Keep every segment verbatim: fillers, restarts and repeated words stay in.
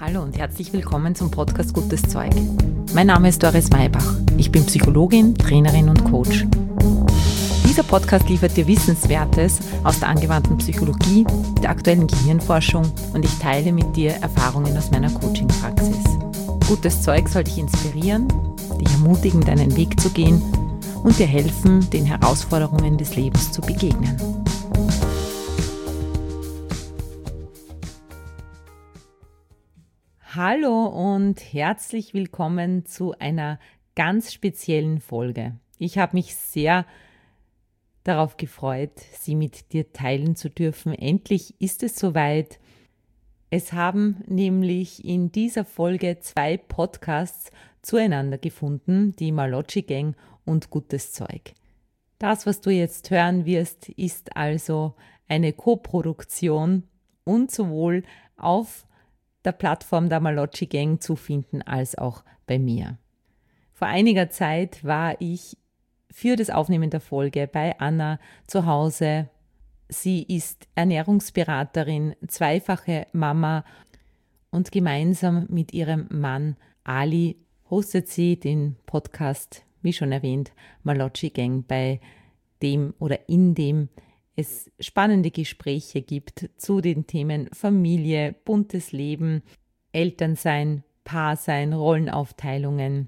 Hallo und herzlich willkommen zum Podcast Gutes Zeug. Mein Name ist Doris Maybach. Ich bin Psychologin, Trainerin und Coach. Dieser Podcast liefert dir Wissenswertes aus der angewandten Psychologie, der aktuellen Gehirnforschung und ich teile mit dir Erfahrungen aus meiner Coaching-Praxis. Gutes Zeug soll dich inspirieren, dich ermutigen, deinen Weg zu gehen und dir helfen, den Herausforderungen des Lebens zu begegnen. Hallo und herzlich willkommen zu einer ganz speziellen Folge. Ich habe mich sehr darauf gefreut, sie mit dir teilen zu dürfen. Endlich ist es soweit. Es haben nämlich in dieser Folge zwei Podcasts zueinander gefunden, die Malocci Gang und Gutes Zeug. Das, was du jetzt hören wirst, ist also eine Co-Produktion und sowohl auf der Plattform der Malocci Gang zu finden, als auch bei mir. Vor einiger Zeit war ich für das Aufnehmen der Folge bei Anna zu Hause. Sie ist Ernährungsberaterin, zweifache Mama und gemeinsam mit ihrem Mann Ali hostet sie den Podcast, wie schon erwähnt, Malocci Gang, bei dem oder in dem es spannende Gespräche gibt zu den Themen Familie, buntes Leben, Elternsein, Paarsein, Rollenaufteilungen.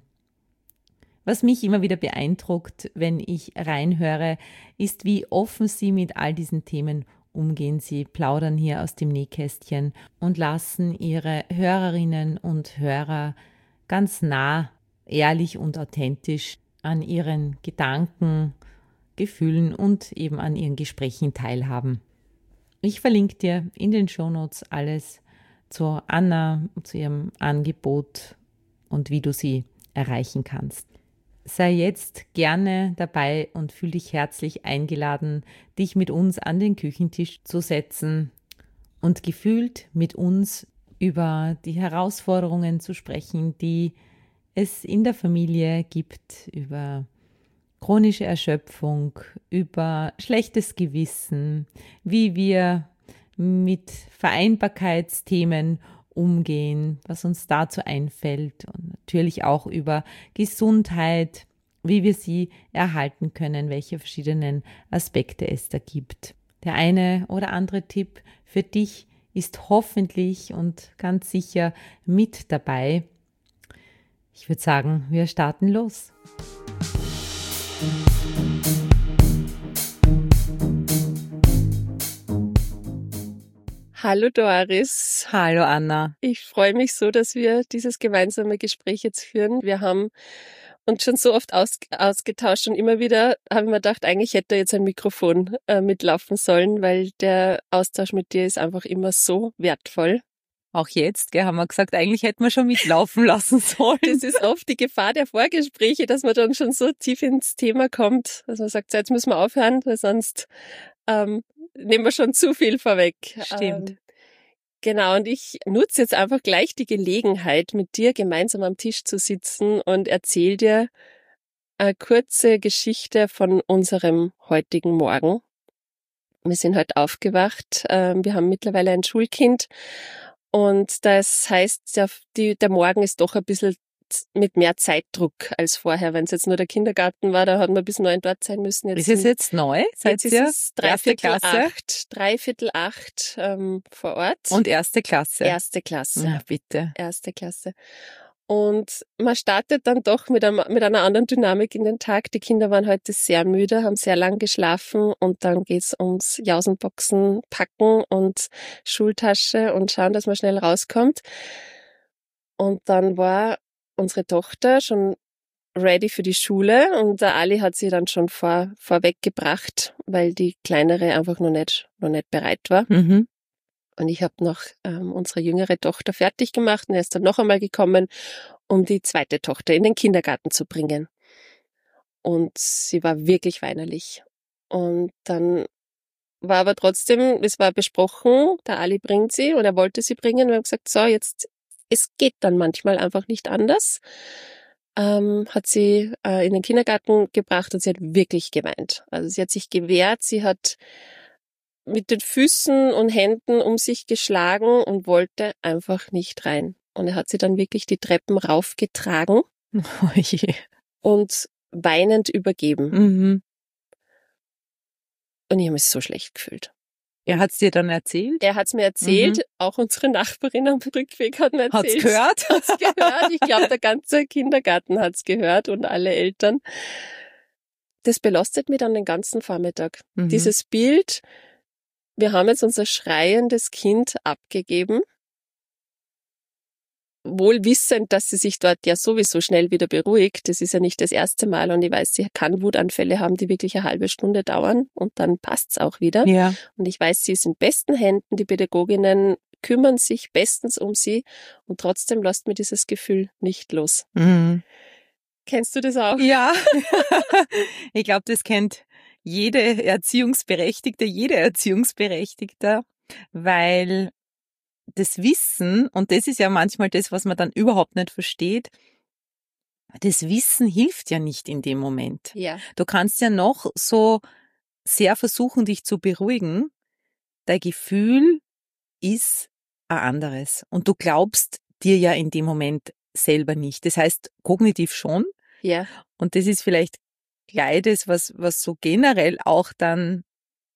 Was mich immer wieder beeindruckt, wenn ich reinhöre, ist, wie offen sie mit all diesen Themen umgehen. Sie plaudern hier aus dem Nähkästchen und lassen ihre Hörerinnen und Hörer ganz nah, ehrlich und authentisch an ihren Gedanken, Gefühlen und eben an ihren Gesprächen teilhaben. Ich verlinke dir in den Shownotes alles zu Anna, zu ihrem Angebot und wie du sie erreichen kannst. Sei jetzt gerne dabei und fühl dich herzlich eingeladen, dich mit uns an den Küchentisch zu setzen und gefühlt mit uns über die Herausforderungen zu sprechen, die es in der Familie gibt, über chronische Erschöpfung, über schlechtes Gewissen, wie wir mit Vereinbarkeitsthemen umgehen, was uns dazu einfällt und natürlich auch über Gesundheit, wie wir sie erhalten können, welche verschiedenen Aspekte es da gibt. Der eine oder andere Tipp für dich ist hoffentlich und ganz sicher mit dabei. Ich würde sagen, wir starten los. Hallo Doris. Hallo Anna. Ich freue mich so, dass wir dieses gemeinsame Gespräch jetzt führen. Wir haben uns schon so oft aus, ausgetauscht und immer wieder haben wir gedacht, eigentlich hätte jetzt ein Mikrofon äh, mitlaufen sollen, weil der Austausch mit dir ist einfach immer so wertvoll. Auch jetzt, gell, haben wir gesagt, eigentlich hätten wir schon mitlaufen lassen sollen. Das ist oft die Gefahr der Vorgespräche, dass man dann schon so tief ins Thema kommt, dass man sagt, so, jetzt müssen wir aufhören, weil sonst ähm, nehmen wir schon zu viel vorweg. Stimmt. Ähm, genau, und ich nutze jetzt einfach gleich die Gelegenheit, mit dir gemeinsam am Tisch zu sitzen und erzähle dir eine kurze Geschichte von unserem heutigen Morgen. Wir sind heute aufgewacht, ähm, wir haben mittlerweile ein Schulkind. Und das heißt, der, die, der Morgen ist doch ein bisschen mit mehr Zeitdruck als vorher. Wenn es jetzt nur der Kindergarten war, da hat man bis neun dort sein müssen. Jetzt ist es jetzt neu? Jetzt ist es dreiviertel acht, dreiviertel acht ähm, vor Ort. Und erste Klasse? Erste Klasse. Ja, bitte. Erste Klasse. Und man startet dann doch mit, einem, mit einer anderen Dynamik in den Tag. Die Kinder waren heute sehr müde, haben sehr lang geschlafen und dann geht's ums Jausenboxen packen und Schultasche und schauen, dass man schnell rauskommt. Und dann war unsere Tochter schon ready für die Schule und der Ali hat sie dann schon vor, vorweg gebracht, weil die Kleinere einfach noch nicht, noch nicht bereit war. Mhm. Und ich habe noch ähm, unsere jüngere Tochter fertig gemacht und er ist dann noch einmal gekommen, um die zweite Tochter in den Kindergarten zu bringen. Und sie war wirklich weinerlich. Und dann war aber trotzdem, es war besprochen, der Ali bringt sie und er wollte sie bringen. Wir haben gesagt, so jetzt, es geht dann manchmal einfach nicht anders. Ähm, hat sie äh, in den Kindergarten gebracht und sie hat wirklich geweint. Also sie hat sich gewehrt, sie hat mit den Füßen und Händen um sich geschlagen und wollte einfach nicht rein. Und er hat sie dann wirklich die Treppen raufgetragen Oh je. und weinend übergeben. Mhm. Und ich habe mich so schlecht gefühlt. Er hat's dir dann erzählt? Er hat's mir erzählt, Mhm. auch unsere Nachbarin am Rückweg hat mir Hat's erzählt. gehört? Hat's gehört. Ich glaube, der ganze Kindergarten hat's gehört und alle Eltern. Das belastet mich dann den ganzen Vormittag. Mhm. Dieses Bild, wir haben jetzt unser schreiendes Kind abgegeben, wohl wissend, dass sie sich dort ja sowieso schnell wieder beruhigt. Das ist ja nicht das erste Mal und ich weiß, sie kann Wutanfälle haben, die wirklich eine halbe Stunde dauern und dann passt's auch wieder. Ja. Und ich weiß, sie ist in besten Händen, die Pädagoginnen kümmern sich bestens um sie und trotzdem lässt mir dieses Gefühl nicht los. Mhm. Kennst du das auch? Ja. Ich glaube, das kennt jede Erziehungsberechtigte, jede Erziehungsberechtigte, weil das Wissen, und das ist ja manchmal das, was man dann überhaupt nicht versteht, das Wissen hilft ja nicht in dem Moment. Ja. Du kannst ja noch so sehr versuchen, dich zu beruhigen. Dein Gefühl ist ein anderes. Und du glaubst dir ja in dem Moment selber nicht. Das heißt, kognitiv schon. Ja. Und das ist vielleicht gleich das, was, was so generell auch dann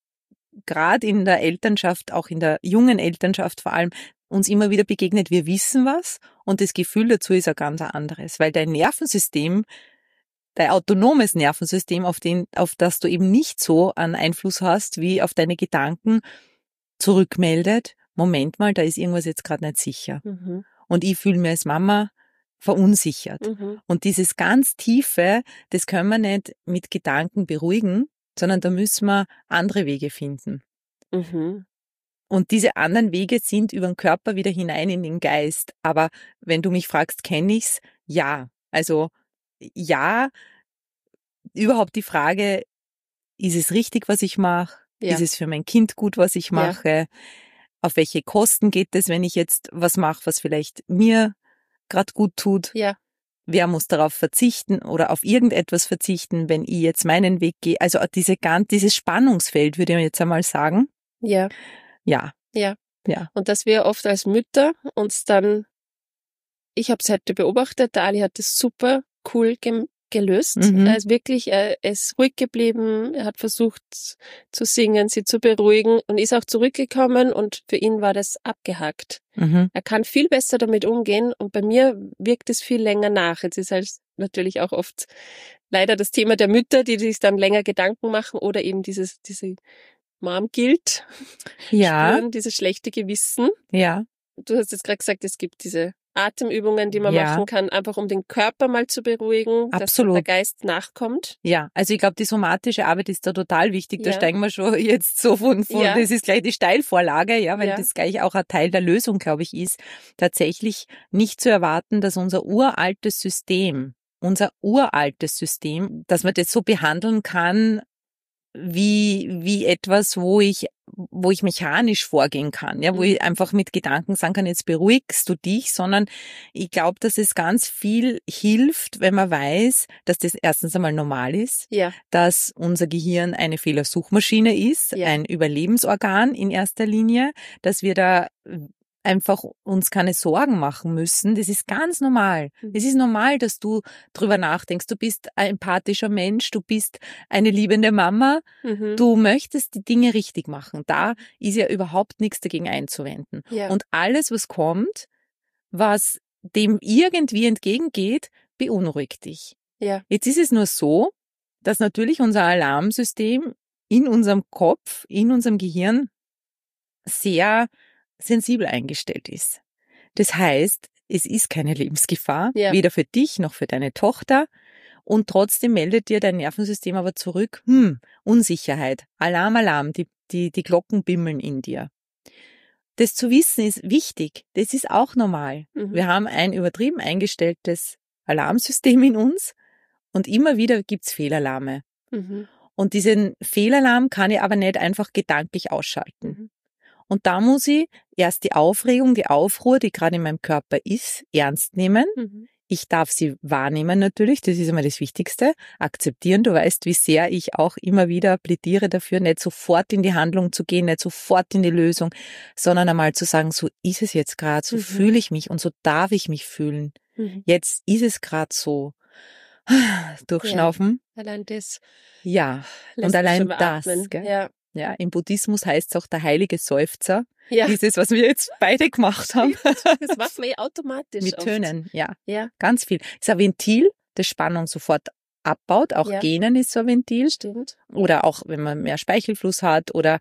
gerade in der Elternschaft, auch in der jungen Elternschaft vor allem, uns immer wieder begegnet. Wir wissen was und das Gefühl dazu ist ein ganz anderes, weil dein Nervensystem, dein autonomes Nervensystem, auf den, auf das du eben nicht so einen Einfluss hast, wie auf deine Gedanken, zurückmeldet, Moment mal, da ist irgendwas jetzt gerade nicht sicher. Mhm. Und ich fühle mich als Mama verunsichert. Mhm. Und dieses ganz Tiefe, das können wir nicht mit Gedanken beruhigen, sondern da müssen wir andere Wege finden. Mhm. Und diese anderen Wege sind über den Körper wieder hinein in den Geist. Aber wenn du mich fragst, kenne ich's? Ja. Also ja, überhaupt die Frage, ist es richtig, was ich mache? Ja. Ist es für mein Kind gut, was ich mache? Auf welche Kosten geht es, wenn ich jetzt was mache, was vielleicht mir gerade gut tut? Ja. Wer muss darauf verzichten oder auf irgendetwas verzichten, wenn ich jetzt meinen Weg gehe? Also diese ganz, dieses Spannungsfeld, würde ich jetzt einmal sagen. Ja. Ja. Ja. Ja. Und dass wir oft als Mütter uns dann, ich habe es heute beobachtet, der Ali hat das super cool gem- gelöst. Mhm. Er ist wirklich, er ist ruhig geblieben, er hat versucht zu singen, sie zu beruhigen und ist auch zurückgekommen und für ihn war das abgehakt. Mhm. Er kann viel besser damit umgehen und bei mir wirkt es viel länger nach. Jetzt ist halt natürlich auch oft leider das Thema der Mütter, die sich dann länger Gedanken machen oder eben dieses, diese Mom-Guilt Ja. spüren, dieses schlechte Gewissen. Ja. Du hast jetzt gerade gesagt, es gibt diese Atemübungen, die man Ja. machen kann, einfach um den Körper mal zu beruhigen, dass Absolut. der Geist nachkommt. Ja, also ich glaube, die somatische Arbeit ist da total wichtig. Da Ja. steigen wir schon jetzt so von, von Ja. das ist gleich die Steilvorlage, ja, weil Ja. das gleich auch ein Teil der Lösung, glaube ich, ist, tatsächlich nicht zu erwarten, dass unser uraltes System, unser uraltes System, dass man das so behandeln kann, wie, wie etwas, wo ich, wo ich mechanisch vorgehen kann, ja, wo Mhm. ich einfach mit Gedanken sagen kann, jetzt beruhigst du dich, sondern ich glaube, dass es ganz viel hilft, wenn man weiß, dass das erstens einmal normal ist, Ja, dass unser Gehirn eine Fehlersuchmaschine ist, Ja. ein Überlebensorgan in erster Linie, dass wir da einfach uns keine Sorgen machen müssen. Das ist ganz normal. Mhm. Es ist normal, dass du drüber nachdenkst. Du bist ein empathischer Mensch, du bist eine liebende Mama, mhm. du möchtest die Dinge richtig machen. Da ist ja überhaupt nichts dagegen einzuwenden. ja. Und alles, was kommt, was dem irgendwie entgegengeht, beunruhigt dich. ja, Jetzt ist es nur so, dass natürlich unser Alarmsystem in unserem Kopf, in unserem Gehirn sehr sensibel eingestellt ist. Das heißt, es ist keine Lebensgefahr, Ja. weder für dich noch für deine Tochter. Und trotzdem meldet dir dein Nervensystem aber zurück, hm, Unsicherheit, Alarm, Alarm, die, die, die Glocken bimmeln in dir. Das zu wissen ist wichtig, das ist auch normal. Mhm. Wir haben ein übertrieben eingestelltes Alarmsystem in uns und immer wieder gibt's Fehlalarme. Mhm. Und diesen Fehlalarm kann ich aber nicht einfach gedanklich ausschalten. Mhm. Und da muss ich erst die Aufregung, die Aufruhr, die gerade in meinem Körper ist, ernst nehmen, Mhm. Ich darf sie wahrnehmen natürlich, das ist immer das Wichtigste. Akzeptieren, du weißt, wie sehr ich auch immer wieder plädiere dafür, nicht sofort in die Handlung zu gehen, nicht sofort in die Lösung, sondern einmal zu sagen, so ist es jetzt gerade, so Mhm. fühle ich mich und so darf ich mich fühlen. Mhm. Jetzt ist es gerade so. Durchschnaufen. Allein das Ja, lässt und mich allein schon mal das. atmen. Gell? Ja. Ja, im Buddhismus heißt es auch der heilige Seufzer. Ja. Dieses, was wir jetzt beide gemacht haben. Das macht man eh automatisch. Mit oft. Tönen, ja. Ja, Ganz viel. Ist ein Ventil, das Spannung sofort abbaut. Auch Ja. Gähnen ist so ein Ventil. stimmt. Oder auch, wenn man mehr Speichelfluss hat oder,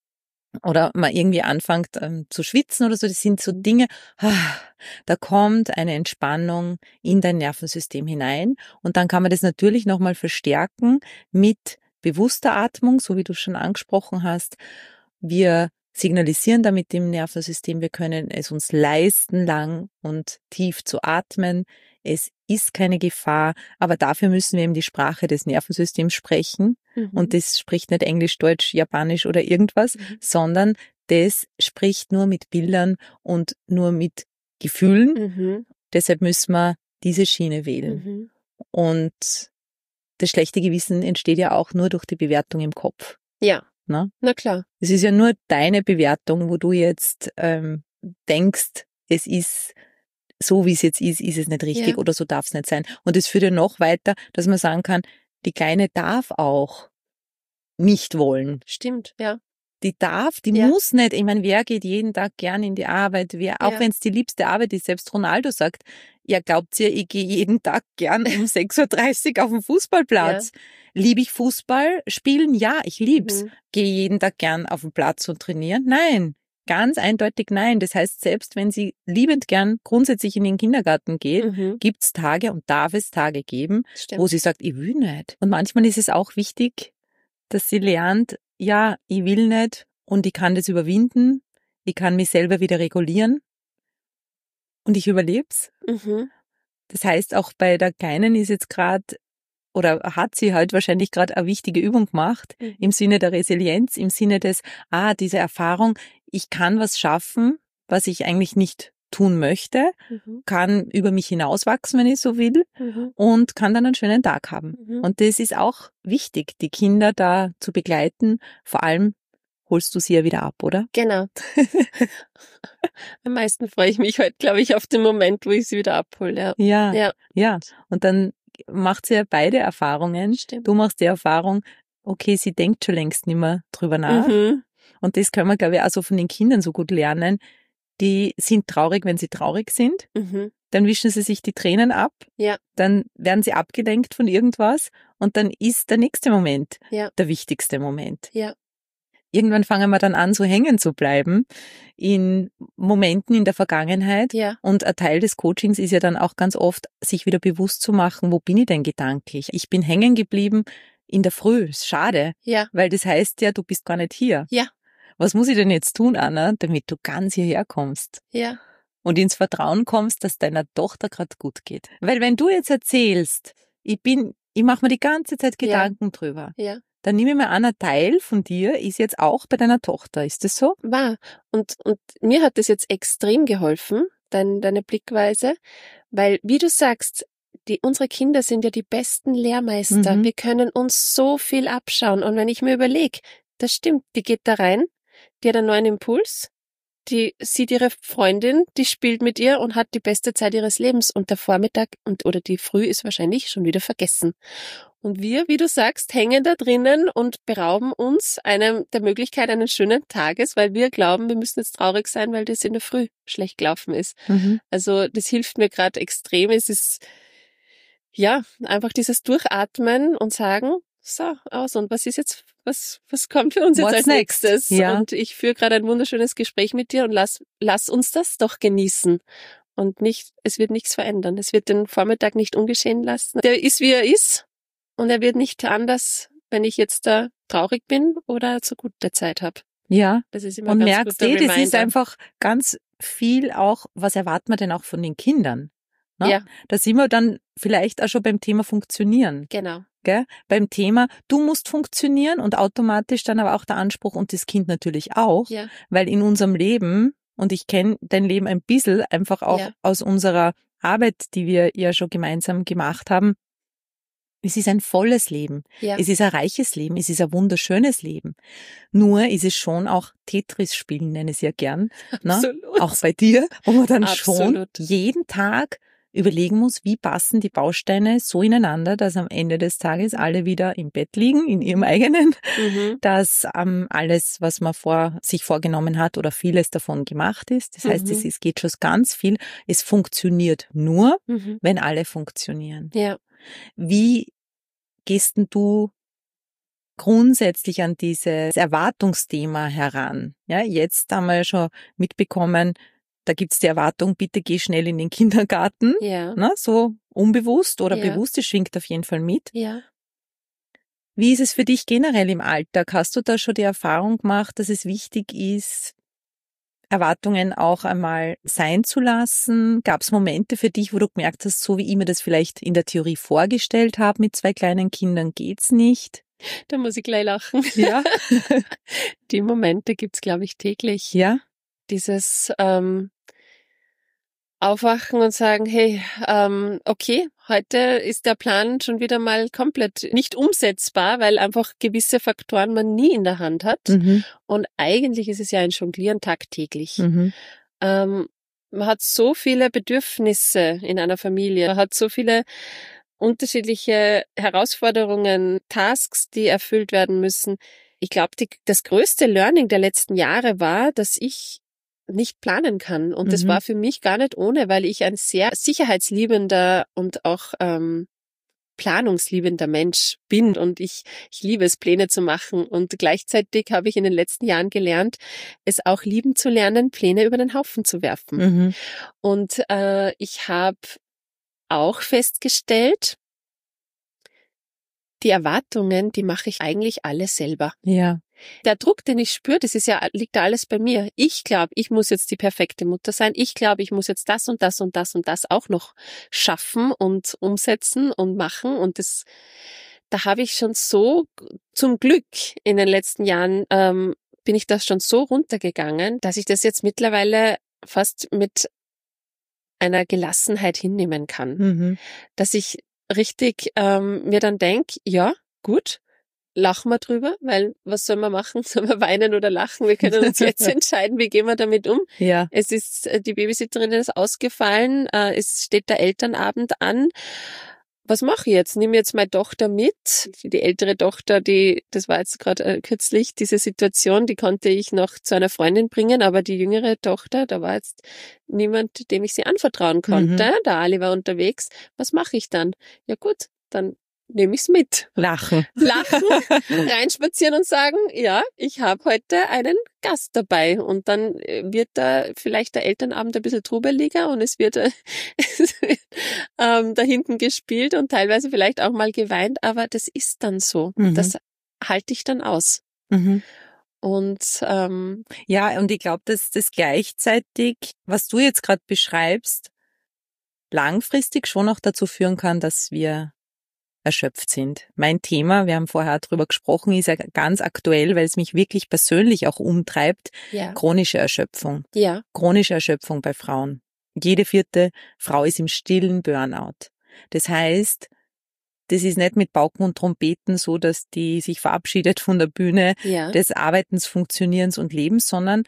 oder man irgendwie anfängt ähm, zu schwitzen oder so. Das sind so Dinge, ah, da kommt eine Entspannung in dein Nervensystem hinein. Und dann kann man das natürlich nochmal verstärken mit bewusster Atmung, so wie du schon angesprochen hast. Wir signalisieren damit dem Nervensystem, wir können es uns leisten, lang und tief zu atmen. Es ist keine Gefahr, aber dafür müssen wir eben die Sprache des Nervensystems sprechen. Mhm. Und das spricht nicht Englisch, Deutsch, Japanisch oder irgendwas, Mhm. sondern das spricht nur mit Bildern und nur mit Gefühlen. Mhm. Deshalb müssen wir diese Schiene wählen. Mhm. Und das schlechte Gewissen entsteht ja auch nur durch die Bewertung im Kopf. Ja, Ne? na klar. Es ist ja nur deine Bewertung, wo du jetzt ähm, denkst, es ist so, wie es jetzt ist, ist es nicht richtig Ja. oder so darf es nicht sein. Und es führt ja noch weiter, dass man sagen kann, die Kleine darf auch nicht wollen. Stimmt, ja. Die darf, die Ja. muss nicht. Ich meine, wer geht jeden Tag gern in die Arbeit? Wer, auch Ja. wenn es die liebste Arbeit ist, selbst Ronaldo sagt, ja, glaubt ihr, ich gehe jeden Tag gern um sechs Uhr dreißig auf den Fußballplatz? Liebe ich Fußball spielen? Ja, ich lieb's. Mhm. Gehe jeden Tag gern auf den Platz und trainieren? Nein. Ganz eindeutig nein. Das heißt, selbst wenn sie liebend gern grundsätzlich in den Kindergarten geht, Mhm. gibt's Tage und darf es Tage geben, Stimmt. wo sie sagt, ich will nicht. Und manchmal ist es auch wichtig, dass sie lernt, ja, ich will nicht und ich kann das überwinden, ich kann mich selber wieder regulieren und ich überleb's. Mhm. Das heißt, auch bei der Kleinen ist jetzt gerade, oder hat sie halt wahrscheinlich gerade eine wichtige Übung gemacht, Mhm. im Sinne der Resilienz, im Sinne des, ah, diese Erfahrung, ich kann was schaffen, was ich eigentlich nicht tun möchte, Mhm. kann über mich hinauswachsen, wenn ich so will, Mhm. und kann dann einen schönen Tag haben. Mhm. Und das ist auch wichtig, die Kinder da zu begleiten. Vor allem holst du sie ja wieder ab, oder? Genau. Am meisten freue ich mich heute, glaube ich, auf den Moment, wo ich sie wieder abhole. Ja. Ja, Ja. ja. Und dann macht sie ja beide Erfahrungen. Stimmt. Du machst die Erfahrung, okay, sie denkt schon längst nicht mehr drüber nach. Mhm. Und das können wir, glaube ich, auch so von den Kindern so gut lernen. Die sind traurig, wenn sie traurig sind. Mhm. Dann wischen sie sich die Tränen ab. Ja. Dann werden sie abgelenkt von irgendwas. Und dann ist der nächste Moment Ja. der wichtigste Moment. Ja. Irgendwann fangen wir dann an, so hängen zu bleiben in Momenten in der Vergangenheit. Ja. Und ein Teil des Coachings ist ja dann auch ganz oft, sich wieder bewusst zu machen, wo bin ich denn gedanklich? Ich bin hängen geblieben in der Früh. Ist schade, Ja. weil das heißt ja, du bist gar nicht hier. Ja. Was muss ich denn jetzt tun, Anna, damit du ganz hierher kommst? Ja. Und ins Vertrauen kommst, dass deiner Tochter gerade gut geht. Weil wenn du jetzt erzählst, ich bin, ich mache mir die ganze Zeit Gedanken drüber, Ja. dann nehme ich mir an, ein Teil von dir ist jetzt auch bei deiner Tochter. Ist das so? Wahr. Und, und mir hat das jetzt extrem geholfen, dein, deine Blickweise, weil, wie du sagst, die, unsere Kinder sind ja die besten Lehrmeister. Mhm. Wir können uns so viel abschauen. Und wenn ich mir überlege, das stimmt, die geht da rein, die hat einen neuen Impuls, die sieht ihre Freundin, die spielt mit ihr und hat die beste Zeit ihres Lebens. Und der Vormittag und oder die Früh ist wahrscheinlich schon wieder vergessen. Und wir, wie du sagst, hängen da drinnen und berauben uns einem der Möglichkeit eines schönen Tages, weil wir glauben, wir müssen jetzt traurig sein, weil das in der Früh schlecht gelaufen ist. Mhm. Also das hilft mir gerade extrem. Es ist ja einfach dieses Durchatmen und sagen, so, aus und was ist jetzt, was was kommt für uns jetzt What's als next? nächstes? Ja. Und ich führe gerade ein wunderschönes Gespräch mit dir und lass lass uns das doch genießen. Und nicht, es wird nichts verändern. Es wird den Vormittag nicht ungeschehen lassen. Der ist, wie er ist. Und er wird nicht anders, wenn ich jetzt da traurig bin oder zu guter Zeit habe. Ja. Das ist immer Und ein ganz merkst guter du, das ist Reminder. einfach ganz viel auch, was erwarten wir denn auch von den Kindern? Ne? Ja, Da sind wir dann vielleicht auch schon beim Thema Funktionieren. genau. Gell? Beim Thema, du musst funktionieren und automatisch dann aber auch der Anspruch und das Kind natürlich auch, Ja, weil in unserem Leben, und ich kenne dein Leben ein bisschen einfach auch Ja. aus unserer Arbeit, die wir ja schon gemeinsam gemacht haben, es ist ein volles Leben. Ja. Es ist ein reiches Leben. Es ist ein wunderschönes Leben. Nur ist es schon auch Tetris spielen, nenne ich es ja gern. Absolut. Ne? Auch bei dir, wo man dann Absolut. schon jeden Tag überlegen muss, wie passen die Bausteine so ineinander, dass am Ende des Tages alle wieder im Bett liegen, in ihrem eigenen, Mhm. dass ähm, alles, was man vor, sich vorgenommen hat oder vieles davon gemacht ist. Das heißt, Mhm. es, es geht schon ganz viel. Es funktioniert nur, Mhm. wenn alle funktionieren. Ja. Wie gehst denn du grundsätzlich an dieses Erwartungsthema heran? Ja, jetzt haben wir ja schon mitbekommen, da gibt's die Erwartung, bitte geh schnell in den Kindergarten. Ja. Na, so unbewusst oder Ja. bewusst, es schwingt auf jeden Fall mit. Ja. Wie ist es für dich generell im Alltag? Hast du da schon die Erfahrung gemacht, dass es wichtig ist, Erwartungen auch einmal sein zu lassen? Gab es Momente für dich, wo du gemerkt hast, so wie ich mir das vielleicht in der Theorie vorgestellt habe, mit zwei kleinen Kindern geht's nicht? Da muss ich gleich lachen. Ja. Die Momente gibt's, glaube ich, täglich. Ja? Dieses ähm, Aufwachen und sagen, hey, ähm, okay, heute ist der Plan schon wieder mal komplett nicht umsetzbar, weil einfach gewisse Faktoren man nie in der Hand hat. Mhm. Und eigentlich ist es ja ein Jonglieren tagtäglich. Mhm. Ähm, man hat so viele Bedürfnisse in einer Familie, man hat so viele unterschiedliche Herausforderungen, Tasks, die erfüllt werden müssen. Ich glaube, das größte Learning der letzten Jahre war, dass ich nicht planen kann. Und das Mhm. war für mich gar nicht ohne, weil ich ein sehr sicherheitsliebender und auch ähm, planungsliebender Mensch bin. Und ich, ich liebe es, Pläne zu machen. Und gleichzeitig habe ich in den letzten Jahren gelernt, es auch lieben zu lernen, Pläne über den Haufen zu werfen. Mhm. Und äh, ich habe auch festgestellt, die Erwartungen, die mache ich eigentlich alle selber. Ja. Der Druck, den ich spüre, das ist ja, liegt da alles bei mir. Ich glaube, ich muss jetzt die perfekte Mutter sein. Ich glaube, ich muss jetzt das und das und das und das auch noch schaffen und umsetzen und machen. Und das, da habe ich schon so, zum Glück in den letzten Jahren, ähm, bin ich das schon so runtergegangen, dass ich das jetzt mittlerweile fast mit einer Gelassenheit hinnehmen kann. Mhm. Dass ich richtig ähm, mir dann denke, ja, gut, lachen wir drüber, weil was soll man machen? Sollen wir weinen oder lachen? Wir können uns jetzt entscheiden, wie gehen wir damit um. Ja. Es ist, die Babysitterin ist ausgefallen, äh, es steht der Elternabend an. Was mache ich jetzt? Nehme jetzt meine Tochter mit. Die ältere Tochter, die, das war jetzt gerade äh, kürzlich, diese Situation, die konnte ich noch zu einer Freundin bringen, aber die jüngere Tochter, da war jetzt niemand, dem ich sie anvertrauen konnte. Mhm. Der Ali war unterwegs. Was mache ich dann? Ja gut, dann nehme ich's mit. Lachen. Lachen, reinspazieren und sagen, ja, ich habe heute einen Gast dabei. Und dann wird da vielleicht der Elternabend ein bisschen trubeliger und es wird, es wird ähm, da hinten gespielt und teilweise vielleicht auch mal geweint, aber das ist dann so. Mhm. Das halte ich dann aus. Mhm. Und ähm, ja, und ich glaube, dass das gleichzeitig, was du jetzt gerade beschreibst, langfristig schon auch dazu führen kann, dass wir erschöpft sind. Mein Thema, wir haben vorher drüber gesprochen, ist ja ganz aktuell, weil es mich wirklich persönlich auch umtreibt, ja, chronische Erschöpfung. ja, Chronische Erschöpfung bei Frauen. Jede vierte Frau ist im stillen Burnout. Das heißt, das ist nicht mit Pauken und Trompeten so, dass die sich verabschiedet von der Bühne ja, des Arbeitens, Funktionierens und Lebens, sondern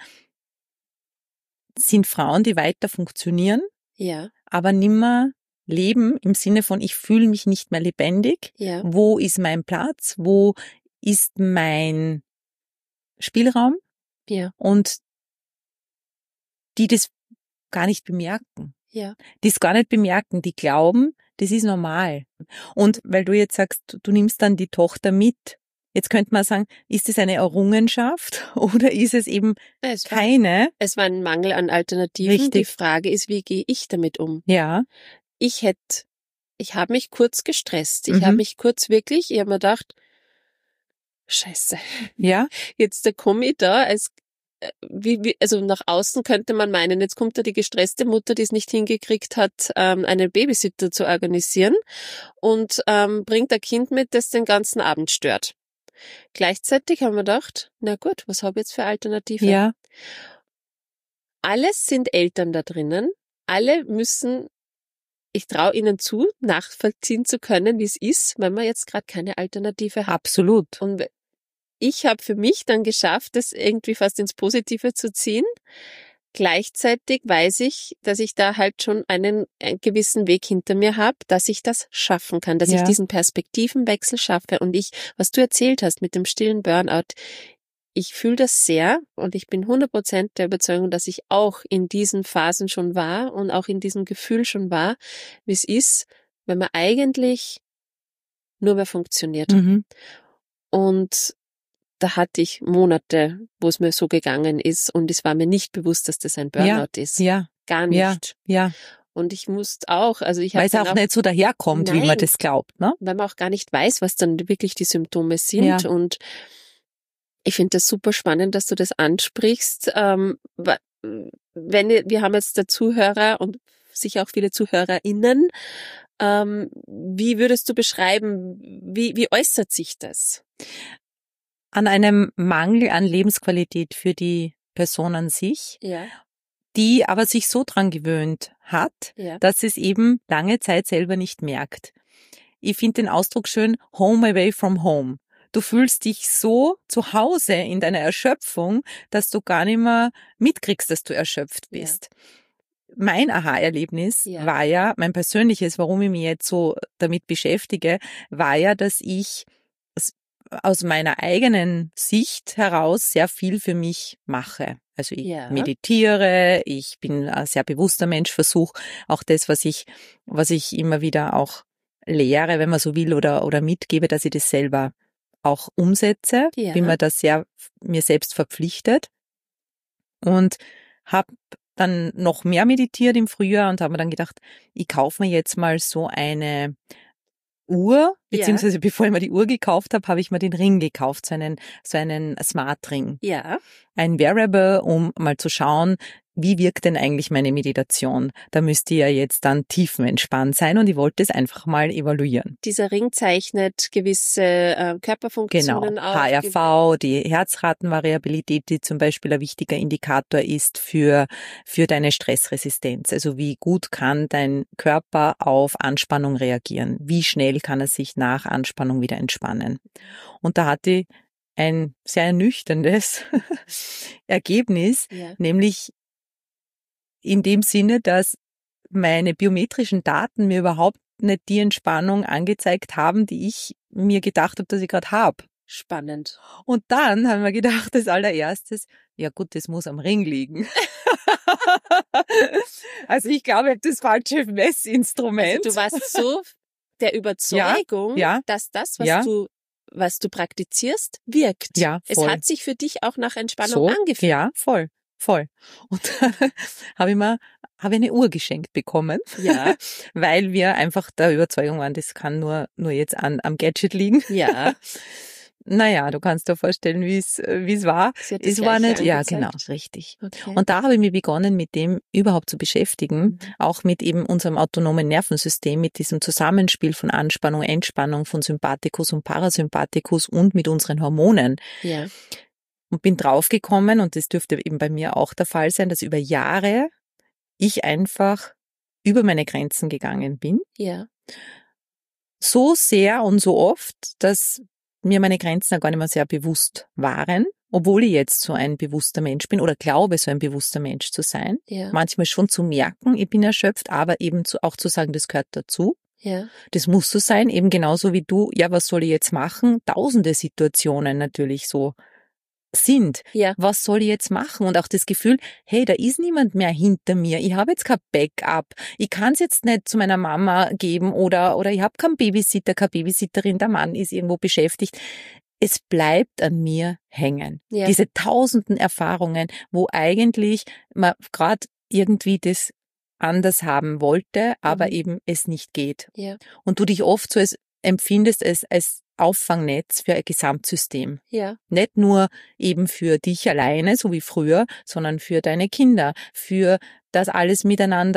sind Frauen, die weiter funktionieren, ja, aber nimmer leben im Sinne von, ich fühle mich nicht mehr lebendig. ja, Wo ist mein Platz? Wo ist mein Spielraum? ja, Und die das gar nicht bemerken. ja, Die es gar nicht bemerken, die glauben, das ist normal. Und weil du jetzt sagst, du nimmst dann die Tochter mit, jetzt könnte man sagen, ist es eine Errungenschaft oder ist es eben es war, keine? es war ein Mangel an Alternativen. Richtig. Die Frage ist, wie gehe ich damit um? Ja. Ich hätte, ich habe mich kurz gestresst. Ich Mhm. habe mich kurz wirklich, ich habe mir gedacht, Scheiße, Ja. jetzt da komme ich da als äh, wie, wie, also nach außen könnte man meinen, jetzt kommt da die gestresste Mutter, die es nicht hingekriegt hat, ähm, einen Babysitter zu organisieren und ähm, bringt ein Kind mit, das den ganzen Abend stört. Gleichzeitig haben wir gedacht, na gut, was habe ich jetzt für Alternative? Ja. Alles sind Eltern da drinnen, alle müssen ich traue ihnen zu, nachvollziehen zu können, wie es ist, wenn man jetzt gerade keine Alternative hat. Absolut. Und ich habe für mich dann geschafft, das irgendwie fast ins Positive zu ziehen. Gleichzeitig weiß ich, dass ich da halt schon einen, einen gewissen Weg hinter mir habe, dass ich das schaffen kann, dass Ja. ich diesen Perspektivenwechsel schaffe. Und ich, was du erzählt hast mit dem stillen Burnout, ich fühle das sehr und ich bin hundert Prozent der Überzeugung, dass ich auch in diesen Phasen schon war und auch in diesem Gefühl schon war, wie es ist, wenn man eigentlich nur mehr funktioniert. Mhm. Und da hatte ich Monate, wo es mir so gegangen ist und es war mir nicht bewusst, dass das ein Burnout ist. Ja, Gar ja, nicht. ja. Und ich musste auch, also ich Weil habe es auch, dann auch, nicht so daherkommt, wie Nein. man das glaubt, ne? weil man auch gar nicht weiß, was dann wirklich die Symptome sind. Ja. Und ich finde das super spannend, dass du das ansprichst. Ähm, wa- wenn ihr- wir haben jetzt der Zuhörer und sicher auch viele ZuhörerInnen. Ähm, wie würdest du beschreiben, wie, wie äußert sich das? An einem Mangel an Lebensqualität für die Person an sich, Ja, die aber sich so dran gewöhnt hat, ja, dass es eben lange Zeit selber nicht merkt. Ich finde den Ausdruck schön, home away from home. Du fühlst dich so zu Hause in deiner Erschöpfung, dass du gar nicht mehr mitkriegst, dass du erschöpft Ja. bist. Mein Aha-Erlebnis Ja. war ja, mein persönliches, warum ich mich jetzt so damit beschäftige, war ja, dass ich aus- aus meiner eigenen Sicht heraus sehr viel für mich mache. Also ich Ja. meditiere, ich bin ein sehr bewusster Mensch, versuche auch das, was ich, was ich immer wieder auch lehre, wenn man so will, oder, oder mitgebe, dass ich das selber auch umsetze, Ja. bin mir da sehr mir selbst verpflichtet und habe dann noch mehr meditiert im Frühjahr und habe mir dann gedacht, ich kaufe mir jetzt mal so eine Uhr, beziehungsweise bevor ich mir die Uhr gekauft habe, habe ich mir den Ring gekauft, so einen, so einen Smart Ring. Ja. Ein Wearable, um mal zu schauen, wie wirkt denn eigentlich meine Meditation? Da müsste ja jetzt dann tiefenentspannt sein und ich wollte es einfach mal evaluieren. Dieser Ring zeichnet gewisse äh, Genau, Körperfunktionen auf. H R V, die Herzratenvariabilität, die zum Beispiel ein wichtiger Indikator ist für, für deine Stressresistenz. Also wie gut kann dein Körper auf Anspannung reagieren? Wie schnell kann er sich nach Anspannung wieder entspannen? Und da hatte ich ein sehr ernüchterndes Ergebnis, Ja. nämlich in dem Sinne, dass meine biometrischen Daten mir überhaupt nicht die Entspannung angezeigt haben, die ich mir gedacht habe, dass ich gerade habe. Spannend. Und dann haben wir gedacht, als allererstes, ja gut, das muss am Ring liegen. Also ich glaube, ich habe das falsche Messinstrument. Also du warst so der Überzeugung, Ja, ja, dass das, was ja. du was du praktizierst, wirkt. Ja, Es voll. hat sich für dich auch nach Entspannung So, angefühlt. ja, voll, voll. Und dann habe ich mir habe ich eine Uhr geschenkt bekommen, Ja. weil wir einfach der Überzeugung waren, das kann nur nur jetzt an am Gadget liegen. Ja. Naja, du kannst dir vorstellen, wie es wie es war. Sie hat das Es war Gleiche nicht, ja angezeigt. genau, richtig. Okay. Und da habe ich mich begonnen, mit dem überhaupt zu beschäftigen, Mhm. auch mit eben unserem autonomen Nervensystem, mit diesem Zusammenspiel von Anspannung, Entspannung, von Sympathikus und Parasympathikus und mit unseren Hormonen. Ja. Und bin draufgekommen, und das dürfte eben bei mir auch der Fall sein, dass über Jahre ich einfach über meine Grenzen gegangen bin. Ja. So sehr und so oft, dass mir meine Grenzen gar nicht mehr sehr bewusst waren, obwohl ich jetzt so ein bewusster Mensch bin oder glaube, so ein bewusster Mensch zu sein. Ja. Manchmal schon zu merken, ich bin erschöpft, aber eben zu, auch zu sagen, das gehört dazu. Ja. Das muss so sein, eben genauso wie du, ja, was soll ich jetzt machen? Tausende Situationen natürlich so sind. Ja. Was soll ich jetzt machen? Und auch das Gefühl, hey, da ist niemand mehr hinter mir. Ich habe jetzt kein Backup. Ich kann es jetzt nicht zu meiner Mama geben oder, oder ich habe keinen Babysitter, keine Babysitterin, der Mann ist irgendwo beschäftigt. Es bleibt an mir hängen. Ja. Diese tausenden Erfahrungen, wo eigentlich man gerade irgendwie das anders haben wollte, aber Mhm. eben es nicht geht. Ja. Und du dich oft so als empfindest als, als Auffangnetz für ein Gesamtsystem. Ja. Nicht nur eben für dich alleine, so wie früher, sondern für deine Kinder, für das alles miteinander